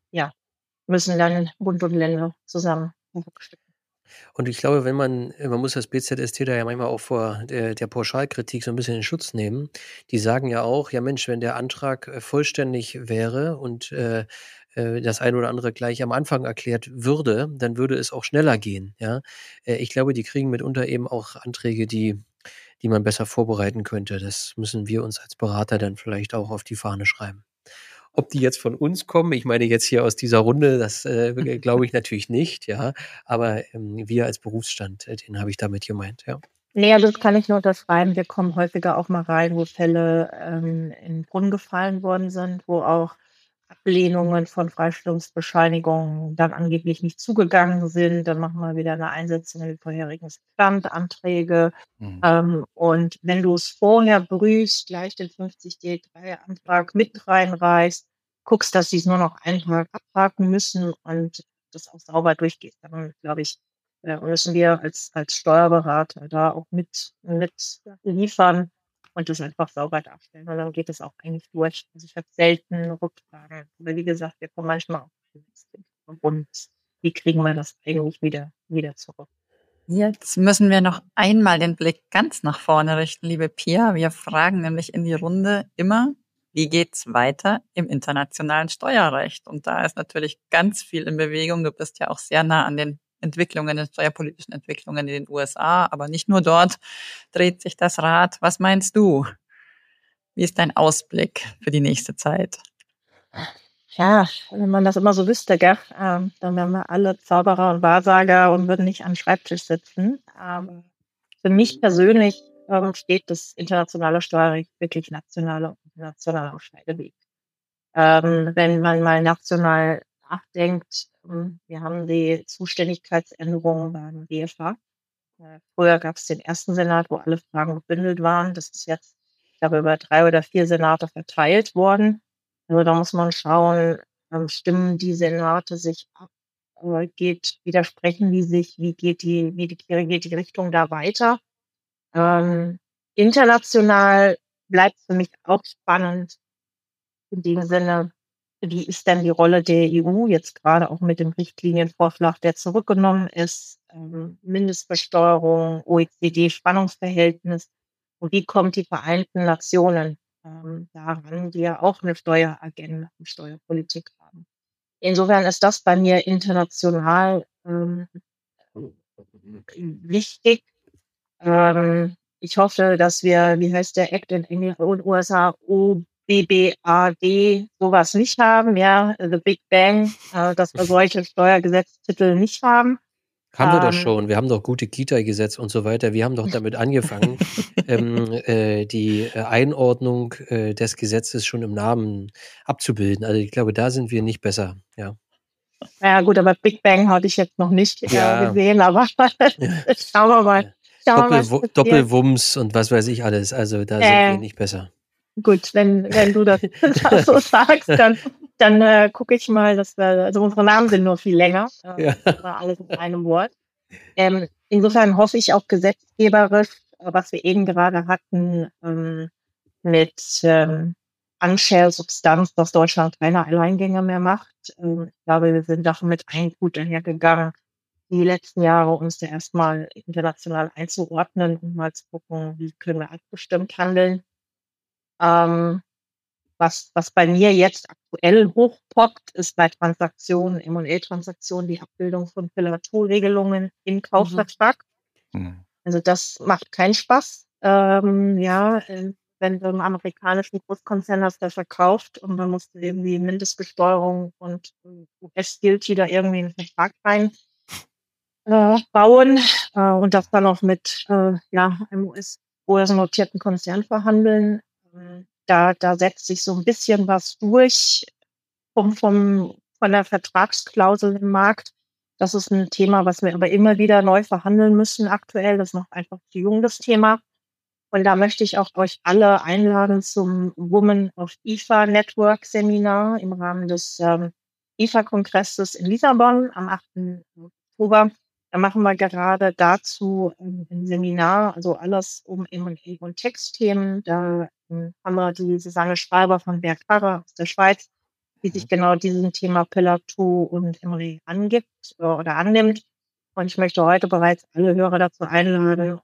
I: müssen dann Bund und Länder zusammen stücken.
A: Und ich glaube, man muss das BZST da ja manchmal auch vor der Pauschalkritik so ein bisschen in Schutz nehmen. Die sagen ja auch, ja Mensch, wenn der Antrag vollständig wäre und das eine oder andere gleich am Anfang erklärt würde, dann würde es auch schneller gehen. Ja, ich glaube, die kriegen mitunter eben auch Anträge, die man besser vorbereiten könnte. Das müssen wir uns als Berater dann vielleicht auch auf die Fahne schreiben. Ob die jetzt von uns kommen, ich meine jetzt hier aus dieser Runde, das glaube ich natürlich nicht, ja. Aber wir als Berufsstand, den habe ich damit gemeint, ja.
I: Nee, das kann ich nur unterschreiben. Wir kommen häufiger auch mal rein, wo Fälle in den Brunnen gefallen worden sind, wo auch Ablehnungen von Freistellungsbescheinigungen dann angeblich nicht zugegangen sind. Dann machen wir wieder eine Einsetzung in den vorherigen Standanträge. Und wenn du es vorher prüfst, gleich den 50D3-Antrag mit reinreißt, guckst, dass sie es nur noch einen Tag abhaken müssen und das auch sauber durchgeht, dann glaube ich, müssen wir als Steuerberater da auch mit liefern und das einfach sauber darstellen. Und dann geht es auch eigentlich durch. Also ich habe selten Rückfragen. Aber wie gesagt, wir kommen manchmal auch und wie kriegen wir das eigentlich wieder zurück?
C: Jetzt müssen wir noch einmal den Blick ganz nach vorne richten, liebe Pia. Wir fragen nämlich in die Runde immer, wie geht's weiter im internationalen Steuerrecht? Und da ist natürlich ganz viel in Bewegung. Du bist ja auch sehr nah an den den steuerpolitischen Entwicklungen in den USA, aber nicht nur dort dreht sich das Rad. Was meinst du? Wie ist dein Ausblick für die nächste Zeit?
I: Ja, wenn man das immer so wüsste, gell? Dann wären wir alle Zauberer und Wahrsager und würden nicht am Schreibtisch sitzen. Für mich persönlich steht das internationale Steuerrecht wirklich national am Scheideweg. Wenn man mal national nachdenkt, wir haben die Zuständigkeitsänderungen beim BFH. Früher gab es den ersten Senat, wo alle Fragen gebündelt waren. Das ist jetzt, ich glaube, über 3 oder 4 Senate verteilt worden. Also da muss man schauen, stimmen die Senate sich ab widersprechen die sich, wie geht die Richtung da weiter? International bleibt für mich auch spannend in dem Sinne, wie ist denn die Rolle der EU jetzt gerade auch mit dem Richtlinienvorschlag, der zurückgenommen ist, Mindestbesteuerung, OECD-Spannungsverhältnis und wie kommt die Vereinten Nationen daran, die ja auch eine Steueragenda und Steuerpolitik haben. Insofern ist das bei mir international wichtig. Ich hoffe, dass wir, wie heißt der Act in England und USA, OBBAD, sowas nicht haben, ja, The Big Bang, dass wir solche Steuergesetztitel nicht haben.
A: Haben wir doch schon. Wir haben doch gute Kita-Gesetz und so weiter. Wir haben doch damit angefangen, die Einordnung des Gesetzes schon im Namen abzubilden. Also ich glaube, da sind wir nicht besser. Ja.
I: Ja gut, aber Big Bang hatte ich jetzt noch nicht gesehen, aber schauen wir mal.
A: Doppelwumms und was weiß ich alles. Also da sind wir nicht besser.
I: Gut, wenn du das so sagst, dann gucke ich mal, dass wir, also unsere Namen sind nur viel länger. Alles in einem Wort. Insofern hoffe ich auch gesetzgeberisch, was wir eben gerade hatten, mit Unshare-Substanz, dass Deutschland keine Alleingänge mehr macht. Ich glaube, wir sind damit gut einhergegangen, die letzten Jahre uns da erstmal international einzuordnen und mal zu gucken, wie können wir abgestimmt handeln. Was bei mir jetzt aktuell hochpoppt, ist bei Transaktionen, M&A-Transaktionen, die Abbildung von Pillar-2-Regelungen im Kaufvertrag. Also das macht keinen Spaß. Wenn du einen amerikanischen Großkonzern hast, der verkauft und dann musst du irgendwie Mindestbesteuerung und US-Guilty da irgendwie einen Vertrag rein bauen und das dann auch mit einem US-notierten Konzern verhandeln. Da setzt sich so ein bisschen was durch von der Vertragsklausel im Markt. Das ist ein Thema, was wir aber immer wieder neu verhandeln müssen aktuell. Das ist noch einfach zu jung, das Thema. Und da möchte ich auch euch alle einladen zum Women of IFA Network Seminar im Rahmen des IFA-Kongresses in Lissabon am 8. Oktober. Da machen wir gerade dazu ein Seminar, also alles um M&A und Textthemen. Da haben wir die Susanne Schreiber von Bergkarre aus der Schweiz, die sich genau diesem Thema Pillar 2 und M&A annimmt. Und ich möchte heute bereits alle Hörer dazu einladen,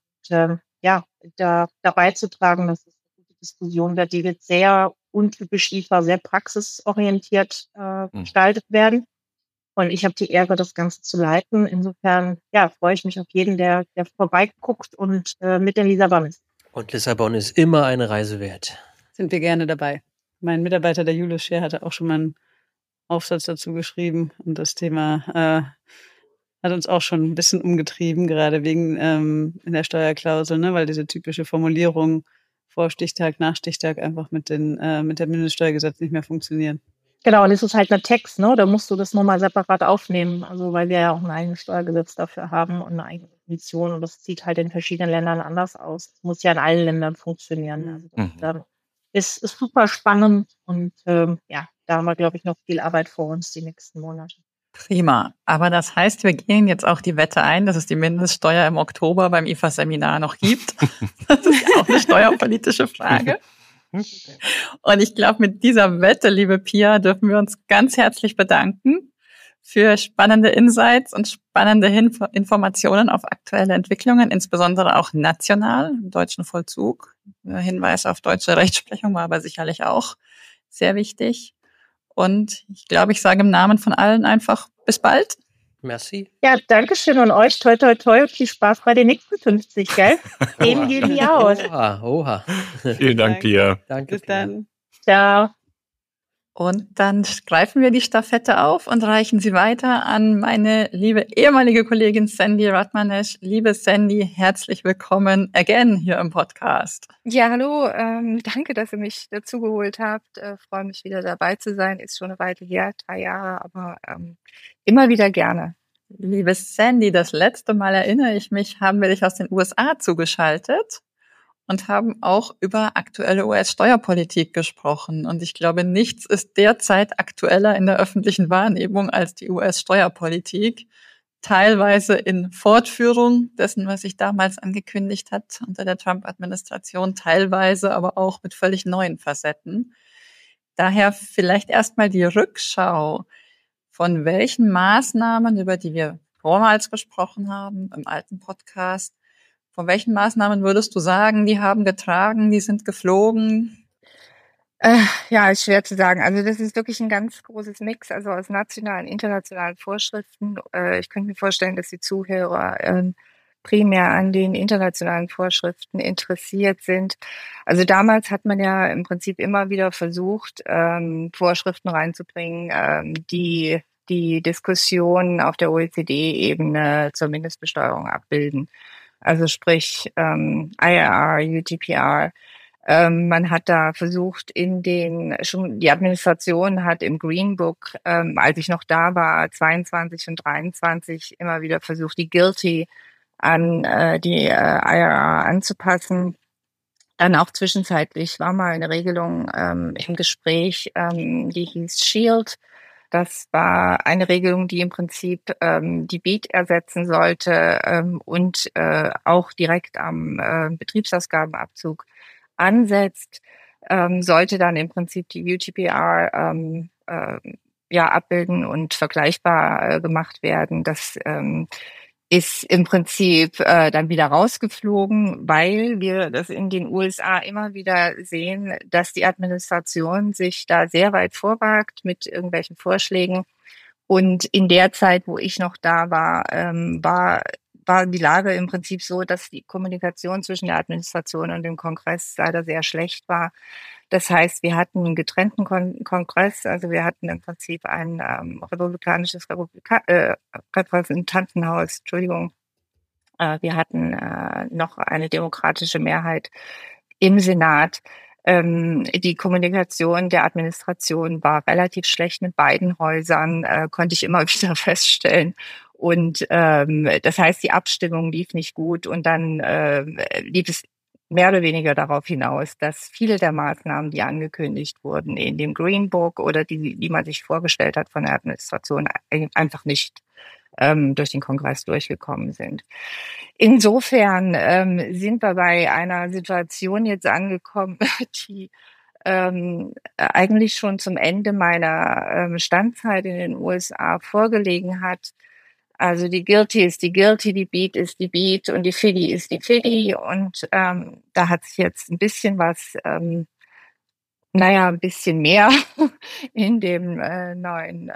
I: da beizutragen, dass es eine gute Diskussion wird. Die wird sehr untypisch IFA, sehr praxisorientiert gestaltet werden. Und ich habe die Ehre, das Ganze zu leiten. Insofern freue ich mich auf jeden, der vorbeiguckt und mit in Lissabon ist.
A: Und Lissabon ist immer eine Reise wert.
B: Sind wir gerne dabei. Mein Mitarbeiter, der Julius Scher, hatte auch schon mal einen Aufsatz dazu geschrieben. Und das Thema hat uns auch schon ein bisschen umgetrieben, gerade wegen in der Steuerklausel, ne? Weil diese typische Formulierung vor Stichtag, nach Stichtag einfach mit der Mindeststeuergesetz nicht mehr funktionieren.
I: Genau, und es ist halt ein Text, ne? Da musst du das nochmal separat aufnehmen. Also weil wir ja auch ein eigenes Steuergesetz dafür haben und eine eigene Definition. Und das sieht halt in verschiedenen Ländern anders aus. Das muss ja in allen Ländern funktionieren. Also das ist super spannend und da haben wir, glaube ich, noch viel Arbeit vor uns die nächsten Monate.
C: Prima. Aber das heißt, wir gehen jetzt auch die Wette ein, dass es die Mindeststeuer im Oktober beim IFA-Seminar noch gibt. Das ist ja auch eine steuerpolitische Frage. Und ich glaube, mit dieser Wette, liebe Pia, dürfen wir uns ganz herzlich bedanken für spannende Insights und spannende Informationen auf aktuelle Entwicklungen, insbesondere auch national im deutschen Vollzug. Hinweis auf deutsche Rechtsprechung war aber sicherlich auch sehr wichtig. Und ich glaube, ich sage im Namen von allen einfach bis bald.
A: Merci.
I: Ja, danke schön und euch. Toi, toi, toi und viel Spaß bei den nächsten 50, gell? Eben gehen die aus.
A: Oha.
F: Vielen Dank, Pia.
A: Danke.
B: Bis dann.
I: Ciao.
C: Und dann greifen wir die Stafette auf und reichen sie weiter an meine liebe ehemalige Kollegin Sandy Radmanesh. Liebe Sandy, herzlich willkommen again hier im Podcast.
D: Ja, hallo. Danke, dass ihr mich dazu geholt habt. Freue mich wieder dabei zu sein. Ist schon eine Weile her, 3 Jahre, aber immer wieder gerne.
C: Liebe Sandy, das letzte Mal erinnere ich mich, haben wir dich aus den USA zugeschaltet. und haben auch über aktuelle US-Steuerpolitik gesprochen. Und ich glaube, nichts ist derzeit aktueller in der öffentlichen Wahrnehmung als die US-Steuerpolitik. Teilweise in Fortführung dessen, was sich damals angekündigt hat unter der Trump-Administration, teilweise aber auch mit völlig neuen Facetten. Daher vielleicht erstmal die Rückschau, von welchen Maßnahmen, über die wir vormals gesprochen haben im alten Podcast, von welchen Maßnahmen würdest du sagen, die haben getragen, die sind geflogen?
D: Ja, ist schwer zu sagen. Also das ist wirklich ein ganz großes Mix, also aus nationalen, internationalen Vorschriften. Ich könnte mir vorstellen, dass die Zuhörer primär an den internationalen Vorschriften interessiert sind. Also damals hat man ja im Prinzip immer wieder versucht, Vorschriften reinzubringen, die die Diskussion auf der OECD-Ebene zur Mindestbesteuerung abbilden. Also sprich IRR, UTPR. Man hat da versucht, die Administration hat im Green Book, als ich noch da war, 22 und 23 immer wieder versucht, die GILTI an die IRR anzupassen. Dann auch zwischenzeitlich war mal eine Regelung im Gespräch, die hieß SHIELD. Das war eine Regelung, die im Prinzip die BEAT ersetzen sollte und auch direkt am Betriebsausgabenabzug ansetzt, sollte dann im Prinzip die UTPR abbilden und vergleichbar gemacht werden. Das ist im Prinzip dann wieder rausgeflogen, weil wir das in den USA immer wieder sehen, dass die Administration sich da sehr weit vorwagt mit irgendwelchen Vorschlägen. Und in der Zeit, wo ich noch da war, war die Lage im Prinzip so, dass die Kommunikation zwischen der Administration und dem Kongress leider sehr schlecht war. Das heißt, wir hatten einen getrennten Kongress, also wir hatten im Prinzip ein republikanisches Repräsentantenhaus, Entschuldigung. Wir hatten noch eine demokratische Mehrheit im Senat. Die Kommunikation der Administration war relativ schlecht mit beiden Häusern, konnte ich immer wieder feststellen. Und das heißt, die Abstimmung lief nicht gut und dann lief es mehr oder weniger darauf hinaus, dass viele der Maßnahmen, die angekündigt wurden in dem Green Book oder die man sich vorgestellt hat von der Administration, einfach nicht durch den Kongress durchgekommen sind. Insofern sind wir bei einer Situation jetzt angekommen, die eigentlich schon zum Ende meiner Standzeit in den USA vorgelegen hat. Also die GILTI ist die GILTI, die BEAT ist die BEAT und die FDII ist die FDII. Und da hat sich jetzt ein bisschen was, ein bisschen mehr in dem neuen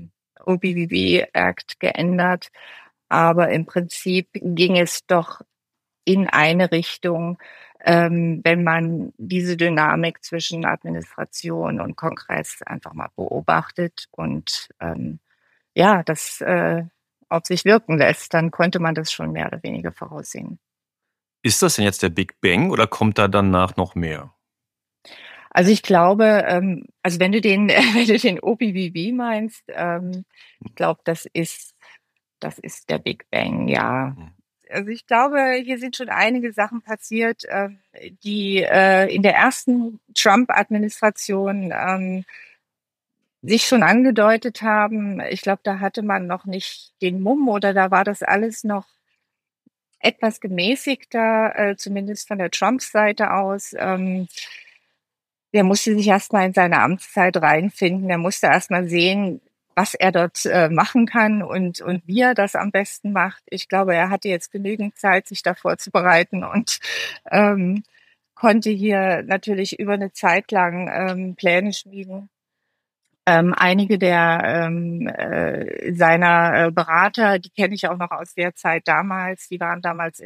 D: OBBB Act geändert. Aber im Prinzip ging es doch in eine Richtung, wenn man diese Dynamik zwischen Administration und Kongress einfach mal beobachtet und das auf sich wirken lässt, dann konnte man das schon mehr oder weniger voraussehen.
F: Ist das denn jetzt der Big Bang oder kommt da danach noch mehr?
D: Also ich glaube, also wenn du den OBBB meinst, ich glaube, das ist der Big Bang, ja. Also ich glaube, hier sind schon einige Sachen passiert, die in der ersten Trump-Administration sich schon angedeutet haben. Ich glaube, da hatte man noch nicht den Mumm oder da war das alles noch etwas gemäßigter, zumindest von der Trump-Seite aus. Der musste sich erstmal in seine Amtszeit reinfinden. Er musste erstmal sehen, was er dort machen kann und wie er das am besten macht. Ich glaube, er hatte jetzt genügend Zeit, sich da vorzubereiten und konnte hier natürlich über eine Zeit lang Pläne schmieden. Einige der seiner Berater, die kenne ich auch noch aus der Zeit damals, die waren damals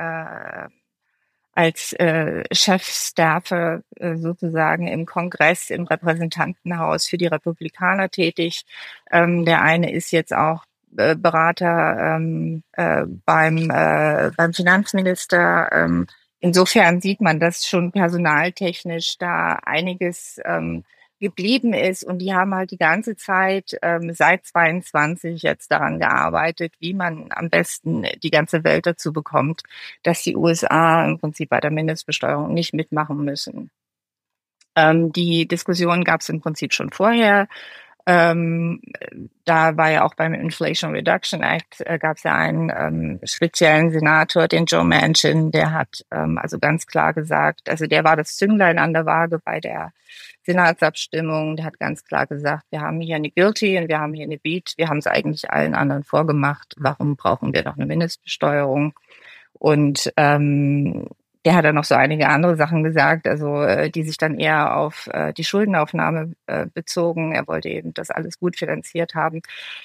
D: als Chefstaffe sozusagen im Kongress, im Repräsentantenhaus für die Republikaner tätig. Der eine ist jetzt auch Berater beim Finanzminister. Insofern sieht man, dass schon personaltechnisch da einiges geblieben ist. Und die haben halt die ganze Zeit seit 22 jetzt daran gearbeitet, wie man am besten die ganze Welt dazu bekommt, dass die USA im Prinzip bei der Mindestbesteuerung nicht mitmachen müssen. Die Diskussion gab es im Prinzip schon vorher. Da war ja auch beim Inflation Reduction Act gab es ja einen speziellen Senator, den Joe Manchin, der hat also ganz klar gesagt, also der war das Zünglein an der Waage bei der Senatsabstimmung, der hat ganz klar gesagt, wir haben hier eine Guilty und wir haben hier eine Beat, wir haben es eigentlich allen anderen vorgemacht, warum brauchen wir noch eine Mindestbesteuerung? Und der hat dann noch so einige andere Sachen gesagt, also die sich dann eher auf die Schuldenaufnahme bezogen. Er wollte eben das alles gut finanziert haben.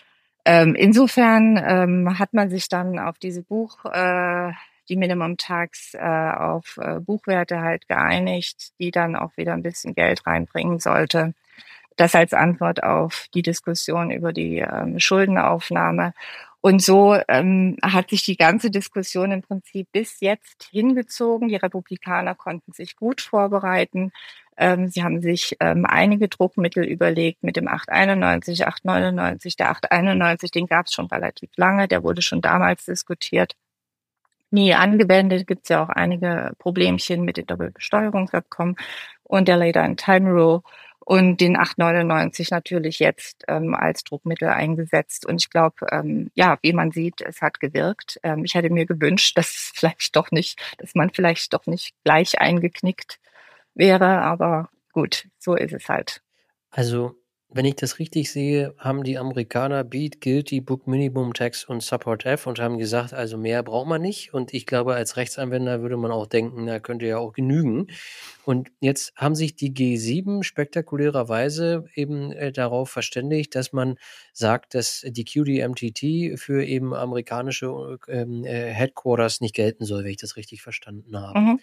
D: Insofern hat man sich dann auf diese die Minimum Tax auf Buchwerte halt geeinigt, die dann auch wieder ein bisschen Geld reinbringen sollte. Das als Antwort auf die Diskussion über die Schuldenaufnahme. Und so hat sich die ganze Diskussion im Prinzip bis jetzt hingezogen. Die Republikaner konnten sich gut vorbereiten. Sie haben sich einige Druckmittel überlegt mit dem 891, 899. Der 891, den gab es schon relativ lange, der wurde schon damals diskutiert. Nie angewendet, gibt es ja auch einige Problemchen mit dem Doppelbesteuerungsabkommen und der Later-in-Time-Rule. Und den 899 natürlich jetzt als Druckmittel eingesetzt. Und ich glaube, wie man sieht, es hat gewirkt. Ich hätte mir gewünscht, dass man vielleicht doch nicht gleich eingeknickt wäre. Aber gut, so ist es halt.
A: Also, wenn ich das richtig sehe, haben die Amerikaner Beat, Guilty, Book Minimum Tax und Support F und haben gesagt, also mehr braucht man nicht. Und ich glaube, als Rechtsanwender würde man auch denken, da könnte ja auch genügen. Und jetzt haben sich die G7 spektakulärerweise eben darauf verständigt, dass man sagt, dass die QDMTT für eben amerikanische Headquarters nicht gelten soll, wenn ich das richtig verstanden habe.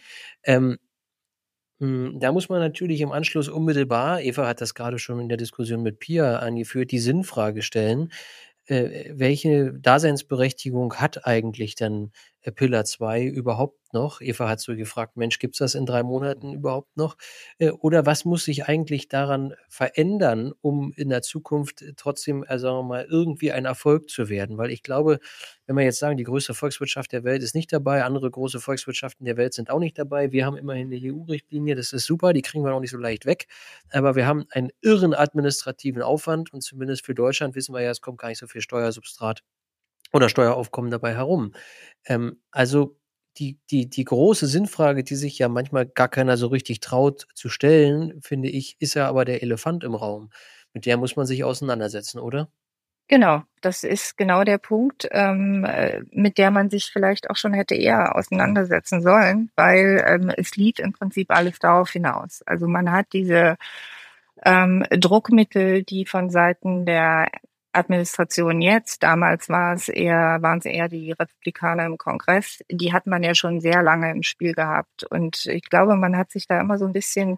A: Da muss man natürlich im Anschluss unmittelbar, Eva hat das gerade schon in der Diskussion mit Pia angeführt, die Sinnfrage stellen, welche Daseinsberechtigung hat eigentlich dann Pillar 2 überhaupt noch? Eva hat so gefragt, Mensch, gibt's das in 3 Monaten überhaupt noch? Oder was muss sich eigentlich daran verändern, um in der Zukunft trotzdem, sagen wir mal, irgendwie ein Erfolg zu werden? Weil ich glaube, wenn wir jetzt sagen, die größte Volkswirtschaft der Welt ist nicht dabei, andere große Volkswirtschaften der Welt sind auch nicht dabei. Wir haben immerhin eine EU-Richtlinie, das ist super, die kriegen wir noch nicht so leicht weg. Aber wir haben einen irren administrativen Aufwand und zumindest für Deutschland wissen wir ja, es kommt gar nicht so viel Steuersubstrat oder Steueraufkommen dabei herum. Also die große Sinnfrage, die sich ja manchmal gar keiner so richtig traut zu stellen, finde ich, ist ja aber der Elefant im Raum. Mit der muss man sich auseinandersetzen, oder?
D: Genau, das ist genau der Punkt, mit der man sich vielleicht auch schon hätte eher auseinandersetzen sollen, weil es lief im Prinzip alles darauf hinaus. Also man hat diese Druckmittel, die von Seiten der Administration jetzt, damals waren es eher die Republikaner im Kongress, die hat man ja schon sehr lange im Spiel gehabt. Und ich glaube, man hat sich da immer so ein bisschen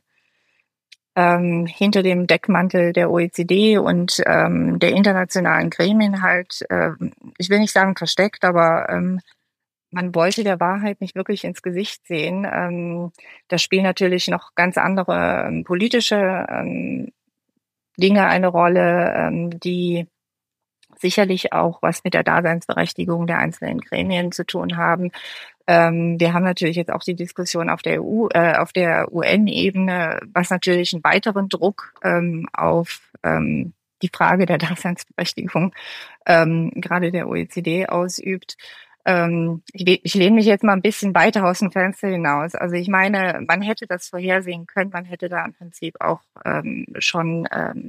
D: hinter dem Deckmantel der OECD und der internationalen Gremien halt, ich will nicht sagen versteckt, aber man wollte der Wahrheit nicht wirklich ins Gesicht sehen. Da spielen natürlich noch ganz andere politische Dinge eine Rolle, die sicherlich auch was mit der Daseinsberechtigung der einzelnen Gremien zu tun haben. Wir haben natürlich jetzt auch die Diskussion auf der UN-Ebene, was natürlich einen weiteren Druck auf die Frage der Daseinsberechtigung gerade der OECD ausübt. Ich lehne mich jetzt mal ein bisschen weiter aus dem Fenster hinaus. Also ich meine, man hätte das vorhersehen können, man hätte da im Prinzip auch schon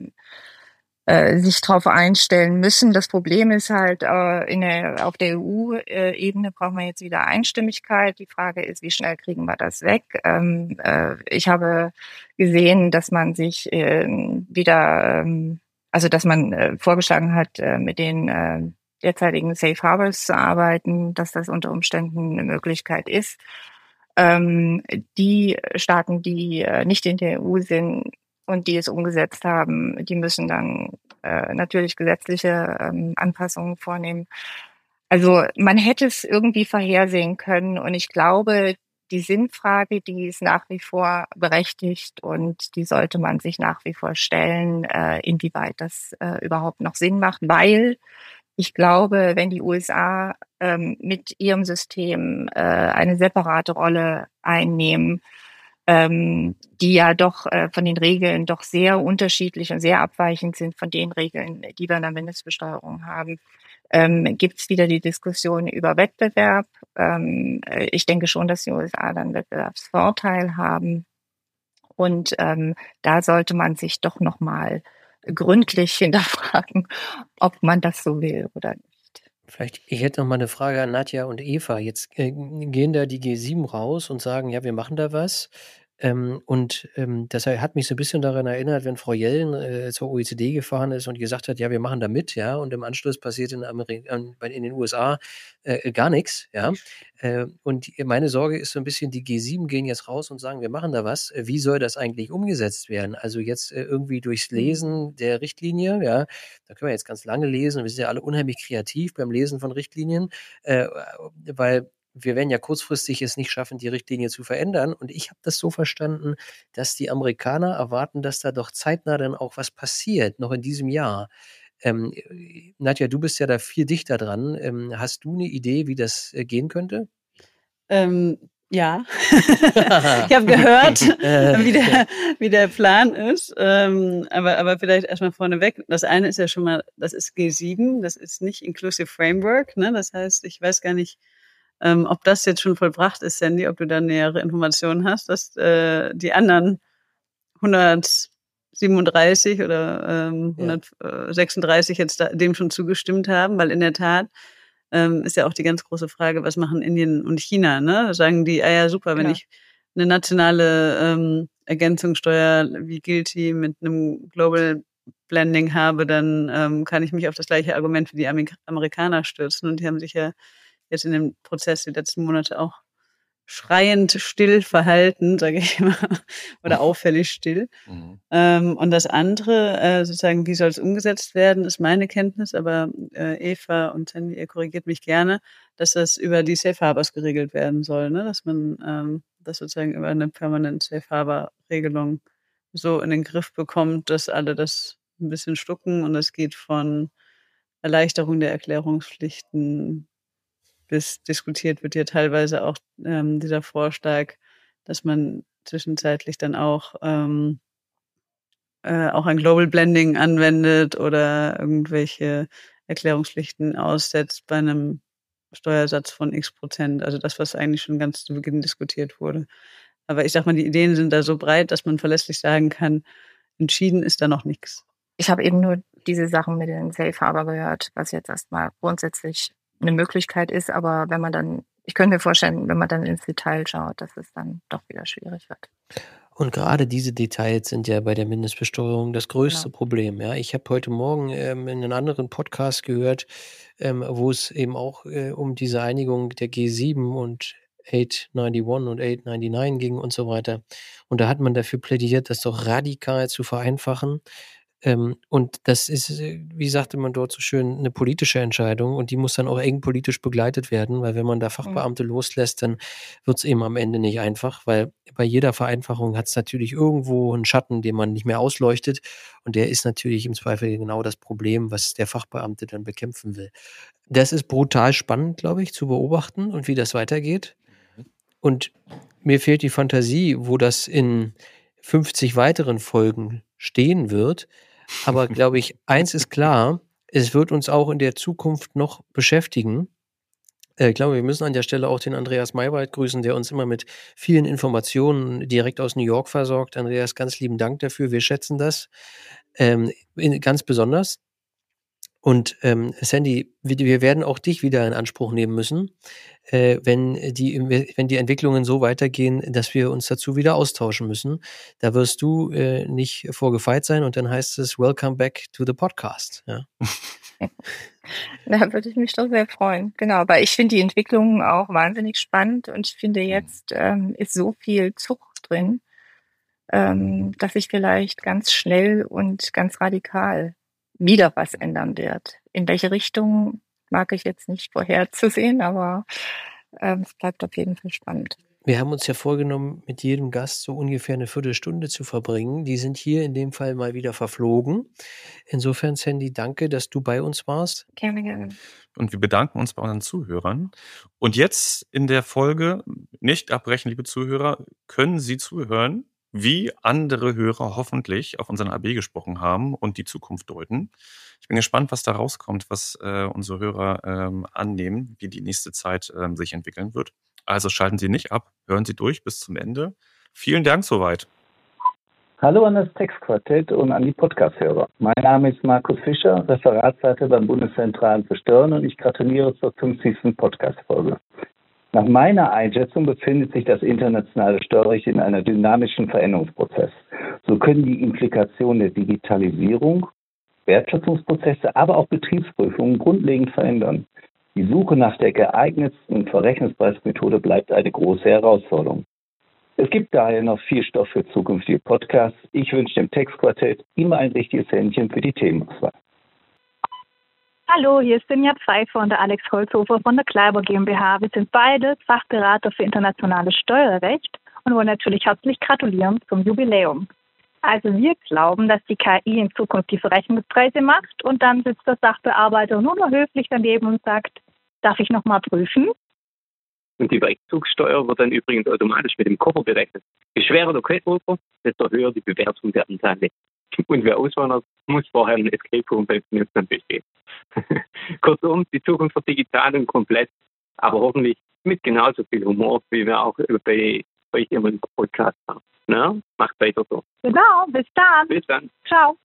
D: sich darauf einstellen müssen. Das Problem ist halt, auf der EU-Ebene brauchen wir jetzt wieder Einstimmigkeit. Die Frage ist, wie schnell kriegen wir das weg? Ich habe gesehen, dass man sich dass man vorgeschlagen hat, mit den derzeitigen Safe Harbors zu arbeiten, dass das unter Umständen eine Möglichkeit ist. Die Staaten, die nicht in der EU sind, und die es umgesetzt haben, die müssen dann natürlich gesetzliche Anpassungen vornehmen. Also man hätte es irgendwie vorhersehen können und ich glaube, die Sinnfrage, die ist nach wie vor berechtigt und die sollte man sich nach wie vor stellen, inwieweit das überhaupt noch Sinn macht, weil ich glaube, wenn die USA mit ihrem System eine separate Rolle einnehmen, die ja doch von den Regeln doch sehr unterschiedlich und sehr abweichend sind von den Regeln, die wir in der Mindestbesteuerung haben, gibt es wieder die Diskussion über Wettbewerb. Ich denke schon, dass die USA dann Wettbewerbsvorteil haben. Und da sollte man sich doch nochmal gründlich hinterfragen, ob man das so will oder nicht.
A: Vielleicht, ich hätte noch mal eine Frage an Nadja und Eva. Jetzt gehen da die G7 raus und sagen, ja, wir machen da was. Das hat mich so ein bisschen daran erinnert, wenn Frau Yellen zur OECD gefahren ist und gesagt hat, ja, wir machen da mit, ja, und im Anschluss passiert in den USA gar nichts, ja. Und meine Sorge ist so ein bisschen, die G7 gehen jetzt raus und sagen, wir machen da was. Wie soll das eigentlich umgesetzt werden? Also jetzt irgendwie durchs Lesen der Richtlinie, ja, da können wir jetzt ganz lange lesen. Wir sind ja alle unheimlich kreativ beim Lesen von Richtlinien, weil wir werden ja kurzfristig es nicht schaffen, die Richtlinie zu verändern. Und ich habe das so verstanden, dass die Amerikaner erwarten, dass da doch zeitnah dann auch was passiert, noch in diesem Jahr. Nadja, du bist ja da viel dichter dran. Hast du eine Idee, wie das gehen könnte?
B: Ja, ich habe gehört, wie der Plan ist, aber vielleicht erstmal vorneweg. Das eine ist ja schon mal, das ist G7, das ist nicht Inclusive Framework, ne? Das heißt, ich weiß gar nicht, ob das jetzt schon vollbracht ist, Sandy, ob du da nähere Informationen hast, dass die anderen 137 oder 136 jetzt dem schon zugestimmt haben, weil in der Tat ist ja auch die ganz große Frage, was machen Indien und China, ne? Sagen die, ja super, wenn ich eine nationale Ergänzungssteuer wie GILTI mit einem Global Blending habe, dann kann ich mich auf das gleiche Argument wie die Amerikaner stürzen. Und die haben sich ja jetzt in dem Prozess die letzten Monate auch schreiend still verhalten, sage ich mal, oder auffällig still. Und das andere, sozusagen, wie soll es umgesetzt werden, ist meine Kenntnis, aber Eva und Sandy, ihr korrigiert mich gerne, dass das über die Safe Harbors geregelt werden soll, ne? Dass man das sozusagen über eine permanent Safe Harbor Regelung so in den Griff bekommt, dass alle das ein bisschen schlucken und es geht von Erleichterung der Erklärungspflichten bis diskutiert wird ja teilweise auch dieser Vorschlag, dass man zwischenzeitlich dann auch ein Global Blending anwendet oder irgendwelche Erklärungspflichten aussetzt bei einem Steuersatz von X%. Also das, was eigentlich schon ganz zu Beginn diskutiert wurde. Aber ich sag mal, die Ideen sind da so breit, dass man verlässlich sagen kann, entschieden ist da noch nichts.
D: Ich habe eben nur diese Sachen mit den Safe Harbor gehört, was jetzt erstmal grundsätzlich eine Möglichkeit ist, aber wenn man dann, ich könnte mir vorstellen, wenn man dann ins Detail schaut, dass es dann doch wieder schwierig wird.
A: Und gerade diese Details sind ja bei der Mindestbesteuerung das größte Problem. Ja, ich habe heute Morgen in einem anderen Podcast gehört, wo es eben auch um diese Einigung der G7 und 891 und 899 ging und so weiter. Und da hat man dafür plädiert, das doch radikal zu vereinfachen. Und das ist, wie sagte man dort so schön, eine politische Entscheidung und die muss dann auch eng politisch begleitet werden, weil wenn man da Fachbeamte loslässt, dann wird es eben am Ende nicht einfach, weil bei jeder Vereinfachung hat es natürlich irgendwo einen Schatten, den man nicht mehr ausleuchtet und der ist natürlich im Zweifel genau das Problem, was der Fachbeamte dann bekämpfen will. Das ist brutal spannend, glaube ich, zu beobachten und wie das weitergeht. Und mir fehlt die Fantasie, wo das in 50 weiteren Folgen stehen wird. Aber glaube ich, eins ist klar, es wird uns auch in der Zukunft noch beschäftigen. Ich glaube, wir müssen an der Stelle auch den Andreas Maywald grüßen, der uns immer mit vielen Informationen direkt aus New York versorgt. Andreas, ganz lieben Dank dafür. Wir schätzen das ganz besonders. Und Sandy, wir werden auch dich wieder in Anspruch nehmen müssen, wenn die Entwicklungen so weitergehen, dass wir uns dazu wieder austauschen müssen. Da wirst du nicht vorgefeit sein und dann heißt es Welcome back to the podcast. Ja.
D: Da würde ich mich doch sehr freuen. Genau, weil ich finde die Entwicklungen auch wahnsinnig spannend und ich finde jetzt ist so viel Zucht drin, dass sich vielleicht ganz schnell und ganz radikal wieder was ändern wird. In welche Richtung mag ich jetzt nicht vorherzusehen, aber es bleibt auf jeden Fall spannend.
A: Wir haben uns ja vorgenommen, mit jedem Gast so ungefähr eine Viertelstunde zu verbringen. Die sind hier in dem Fall mal wieder verflogen. Insofern, Sandy, danke, dass du bei uns warst.
D: Gerne, gerne.
F: Und wir bedanken uns bei unseren Zuhörern. Und jetzt in der Folge, nicht abbrechen, liebe Zuhörer, können Sie zuhören, wie andere Hörer hoffentlich auf unseren AB gesprochen haben und die Zukunft deuten. Ich bin gespannt, was da rauskommt, was unsere Hörer annehmen, wie die nächste Zeit sich entwickeln wird. Also schalten Sie nicht ab, hören Sie durch bis zum Ende. Vielen Dank soweit.
J: Hallo an das Textquartett und an die Podcast-Hörer. Mein Name ist Markus Fischer, Referatsleiter beim Bundeszentralen für Steuern und ich gratuliere zur 50. Podcast-Folge. Nach meiner Einschätzung befindet sich das internationale Steuerrecht in einer dynamischen Veränderungsprozess. So können die Implikationen der Digitalisierung, Wertschöpfungsprozesse, aber auch Betriebsprüfungen grundlegend verändern. Die Suche nach der geeignetsten Verrechnungspreismethode bleibt eine große Herausforderung. Es gibt daher noch viel Stoff für zukünftige Podcasts. Ich wünsche dem Textquartett immer ein richtiges Händchen für die Themenauswahl.
K: Hallo, hier ist Sinja Pfeiffer und der Alex Holzhofer von der Kleiber GmbH. Wir sind beide Fachberater für internationales Steuerrecht und wollen natürlich herzlich gratulieren zum Jubiläum. Also wir glauben, dass die KI in Zukunft die Verrechnungspreise macht und dann sitzt der Sachbearbeiter nur noch höflich daneben und sagt, darf ich nochmal prüfen?
L: Und die Wegzugssteuer wird dann übrigens automatisch mit dem Koffer berechnet. Je schwerer der Koffer, desto höher die Bewertung der Anteile. Und wer auswandert, muss vorher einen Escape-Room beim Finanzamt bestehen. Kurzum, die Zukunft wird digital und komplett, aber hoffentlich mit genauso viel Humor, wie wir auch bei euch immer im Podcast haben. Na, macht weiter so.
K: Genau, bis dann.
L: Bis dann.
K: Ciao.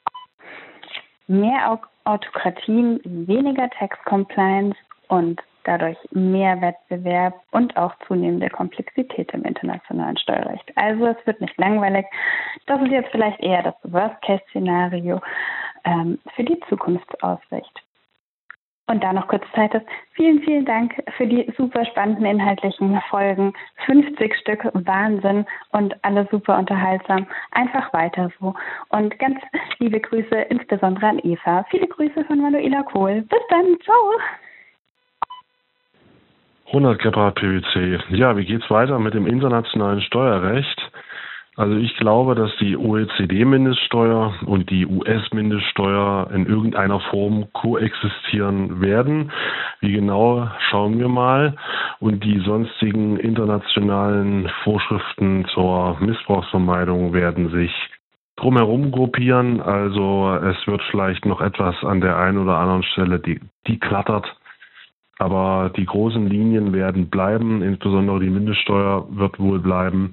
M: Mehr Autokratien, weniger Tax Compliance und dadurch mehr Wettbewerb und auch zunehmende Komplexität im internationalen Steuerrecht. Also es wird nicht langweilig. Das ist jetzt vielleicht eher das Worst-Case-Szenario für die Zukunftsaussicht. Und da noch kurz Zeit ist, vielen, vielen Dank für die super spannenden inhaltlichen Folgen. 50 Stück, Wahnsinn und alle super unterhaltsam. Einfach weiter so. Und ganz liebe Grüße insbesondere an Eva. Viele Grüße von Manuela Kohl. Bis dann, ciao!
N: 100 Grad PwC. Ja, wie geht's weiter mit dem internationalen Steuerrecht? Also ich glaube, dass die OECD-Mindeststeuer und die US-Mindeststeuer in irgendeiner Form koexistieren werden. Wie genau, schauen wir mal. Und die sonstigen internationalen Vorschriften zur Missbrauchsvermeidung werden sich drumherum gruppieren. Also es wird vielleicht noch etwas an der einen oder anderen Stelle die klattert. Aber die großen Linien werden bleiben, insbesondere die Mindeststeuer wird wohl bleiben,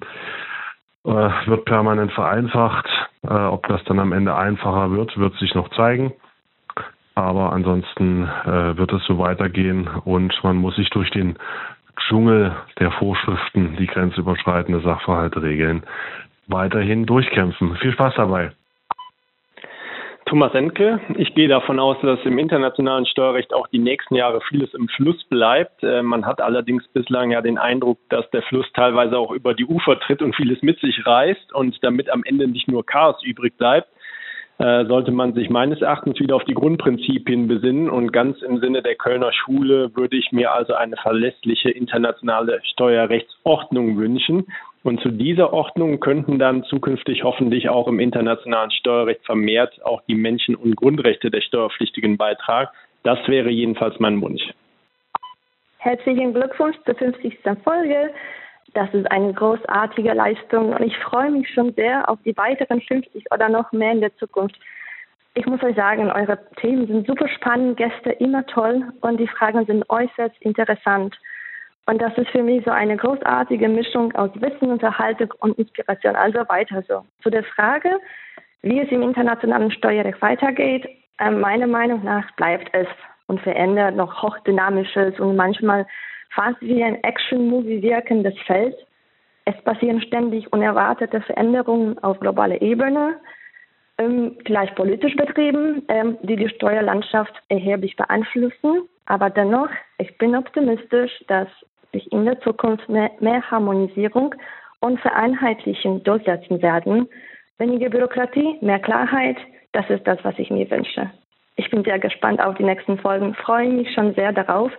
N: wird permanent vereinfacht. Ob das dann am Ende einfacher wird sich noch zeigen. Aber ansonsten wird es so weitergehen und man muss sich durch den Dschungel der Vorschriften, die grenzüberschreitende Sachverhalte regeln, weiterhin durchkämpfen. Viel Spaß dabei!
O: Thomas Enke. Ich gehe davon aus, dass im internationalen Steuerrecht auch die nächsten Jahre vieles im Fluss bleibt. Man hat allerdings bislang ja den Eindruck, dass der Fluss teilweise auch über die Ufer tritt und vieles mit sich reißt. Und damit am Ende nicht nur Chaos übrig bleibt, sollte man sich meines Erachtens wieder auf die Grundprinzipien besinnen. Und ganz im Sinne der Kölner Schule würde ich mir also eine verlässliche internationale Steuerrechtsordnung wünschen. Und zu dieser Ordnung könnten dann zukünftig hoffentlich auch im internationalen Steuerrecht vermehrt auch die Menschen- und Grundrechte der Steuerpflichtigen beitragen. Das wäre jedenfalls mein Wunsch.
K: Herzlichen Glückwunsch zur 50. Folge. Das ist eine großartige Leistung und ich freue mich schon sehr auf die weiteren 50 oder noch mehr in der Zukunft. Ich muss euch sagen, eure Themen sind super spannend, Gäste immer toll und die Fragen sind äußerst interessant. Und das ist für mich so eine großartige Mischung aus Wissen, Unterhaltung und Inspiration. Also weiter so. Zu der Frage, wie es im internationalen Steuerrecht weitergeht, meiner Meinung nach bleibt es und verändert noch hochdynamisches und manchmal fast wie ein Action-Movie wirkendes Feld. Es passieren ständig unerwartete Veränderungen auf globaler Ebene, vielleicht politisch betrieben, die die Steuerlandschaft erheblich beeinflussen. Aber dennoch, ich bin optimistisch, dass sich in der Zukunft mehr Harmonisierung und Vereinheitlichung durchsetzen werden. Weniger Bürokratie, mehr Klarheit, das ist das, was ich mir wünsche. Ich bin sehr gespannt auf die nächsten Folgen, freue mich schon sehr darauf.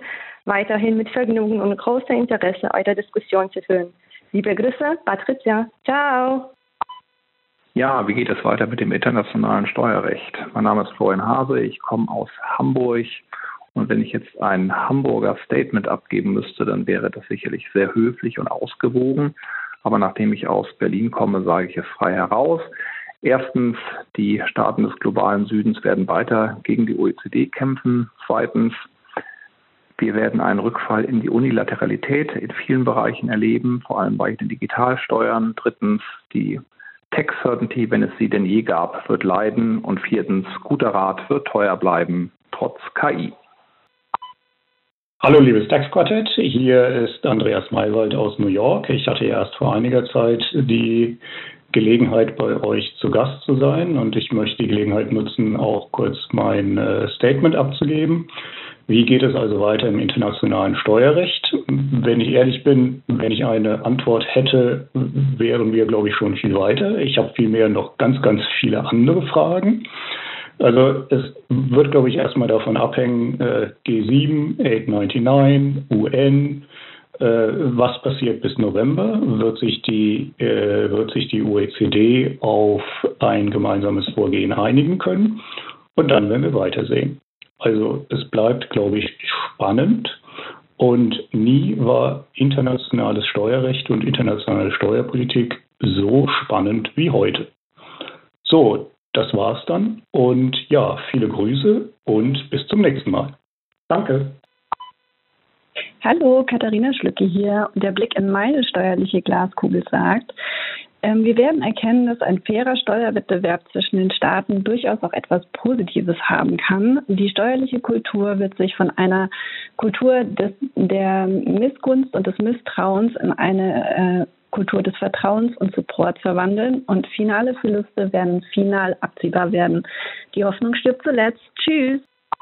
K: weiterhin mit Vergnügen und großem Interesse eure Diskussion zu hören. Liebe Grüße, Patricia. Ciao.
P: Ja, wie geht es weiter mit dem internationalen Steuerrecht? Mein Name ist Florian Hase, ich komme aus Hamburg. Und wenn ich jetzt ein Hamburger Statement abgeben müsste, dann wäre das sicherlich sehr höflich und ausgewogen. Aber nachdem ich aus Berlin komme, sage ich es frei heraus. Erstens, die Staaten des globalen Südens werden weiter gegen die OECD kämpfen. Zweitens, wir werden einen Rückfall in die Unilateralität in vielen Bereichen erleben, vor allem bei den Digitalsteuern. Drittens, die Tax Certainty, wenn es sie denn je gab, wird leiden. Und viertens, guter Rat wird teuer bleiben, trotz KI.
Q: Hallo liebes Tax-Quartett, hier ist Andreas Maywald aus New York. Ich hatte erst vor einiger Zeit die Gelegenheit, bei euch zu Gast zu sein und ich möchte die Gelegenheit nutzen, auch kurz mein Statement abzugeben. Wie geht es also weiter im internationalen Steuerrecht? Wenn ich ehrlich bin, wenn ich eine Antwort hätte, wären wir, glaube ich, schon viel weiter. Ich habe vielmehr noch ganz, ganz viele andere Fragen. Also es wird, glaube ich, erstmal davon abhängen, G7, 899, UN, was passiert bis November? Wird sich die OECD auf ein gemeinsames Vorgehen einigen können? Und dann werden wir weitersehen. Also es bleibt, glaube ich, spannend und nie war internationales Steuerrecht und internationale Steuerpolitik so spannend wie heute. So, das war's dann und ja, viele Grüße und bis zum nächsten Mal. Danke.
R: Hallo, Katharina Schlücke hier. Der Blick in meine steuerliche Glaskugel sagt, wir werden erkennen, dass ein fairer Steuerwettbewerb zwischen den Staaten durchaus auch etwas Positives haben kann. Die steuerliche Kultur wird sich von einer Kultur der Missgunst und des Misstrauens in eine Kultur des Vertrauens und Supports verwandeln und finale Verluste werden final abziehbar werden. Die Hoffnung stirbt zuletzt. Tschüss.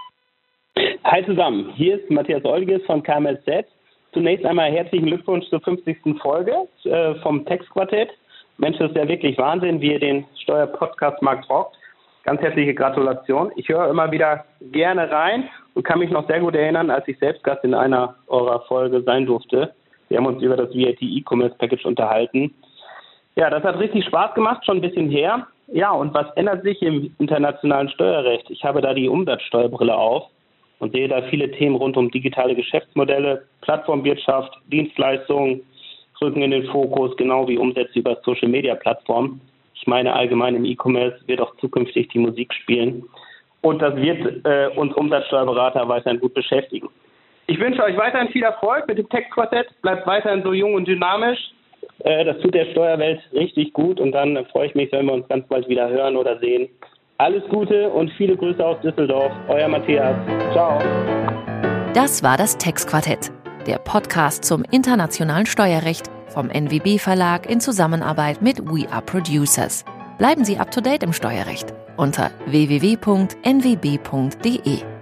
S: Hi zusammen, hier ist Matthias Olges von KMSZ. Zunächst einmal herzlichen Glückwunsch zur 50. Folge vom Tax-Quartett. Mensch, das ist ja wirklich Wahnsinn, wie ihr den Steuerpodcast-Markt rockt. Ganz herzliche Gratulation. Ich höre immer wieder gerne rein und kann mich noch sehr gut erinnern, als ich selbst Gast in einer eurer Folge sein durfte. Wir haben uns über das VAT E-Commerce Package unterhalten. Ja, das hat richtig Spaß gemacht, schon ein bisschen her. Ja, und was ändert sich im internationalen Steuerrecht? Ich habe da die Umsatzsteuerbrille auf und sehe da viele Themen rund um digitale Geschäftsmodelle, Plattformwirtschaft, Dienstleistungen, rücken in den Fokus, genau wie Umsätze über Social-Media-Plattformen. Ich meine, allgemein im E-Commerce wird auch zukünftig die Musik spielen. Und das wird uns Umsatzsteuerberater weiterhin gut beschäftigen. Ich wünsche euch weiterhin viel Erfolg mit dem Tax-Quartett. Bleibt weiterhin so jung und dynamisch. Das tut der Steuerwelt richtig gut. Und dann freue ich mich, wenn wir uns ganz bald wieder hören oder sehen. Alles Gute und viele Grüße aus Düsseldorf. Euer Matthias. Ciao.
T: Das war das Tax-Quartett, der Podcast zum internationalen Steuerrecht vom NWB Verlag in Zusammenarbeit mit We Are Producers. Bleiben Sie up to date im Steuerrecht unter www.nwb.de.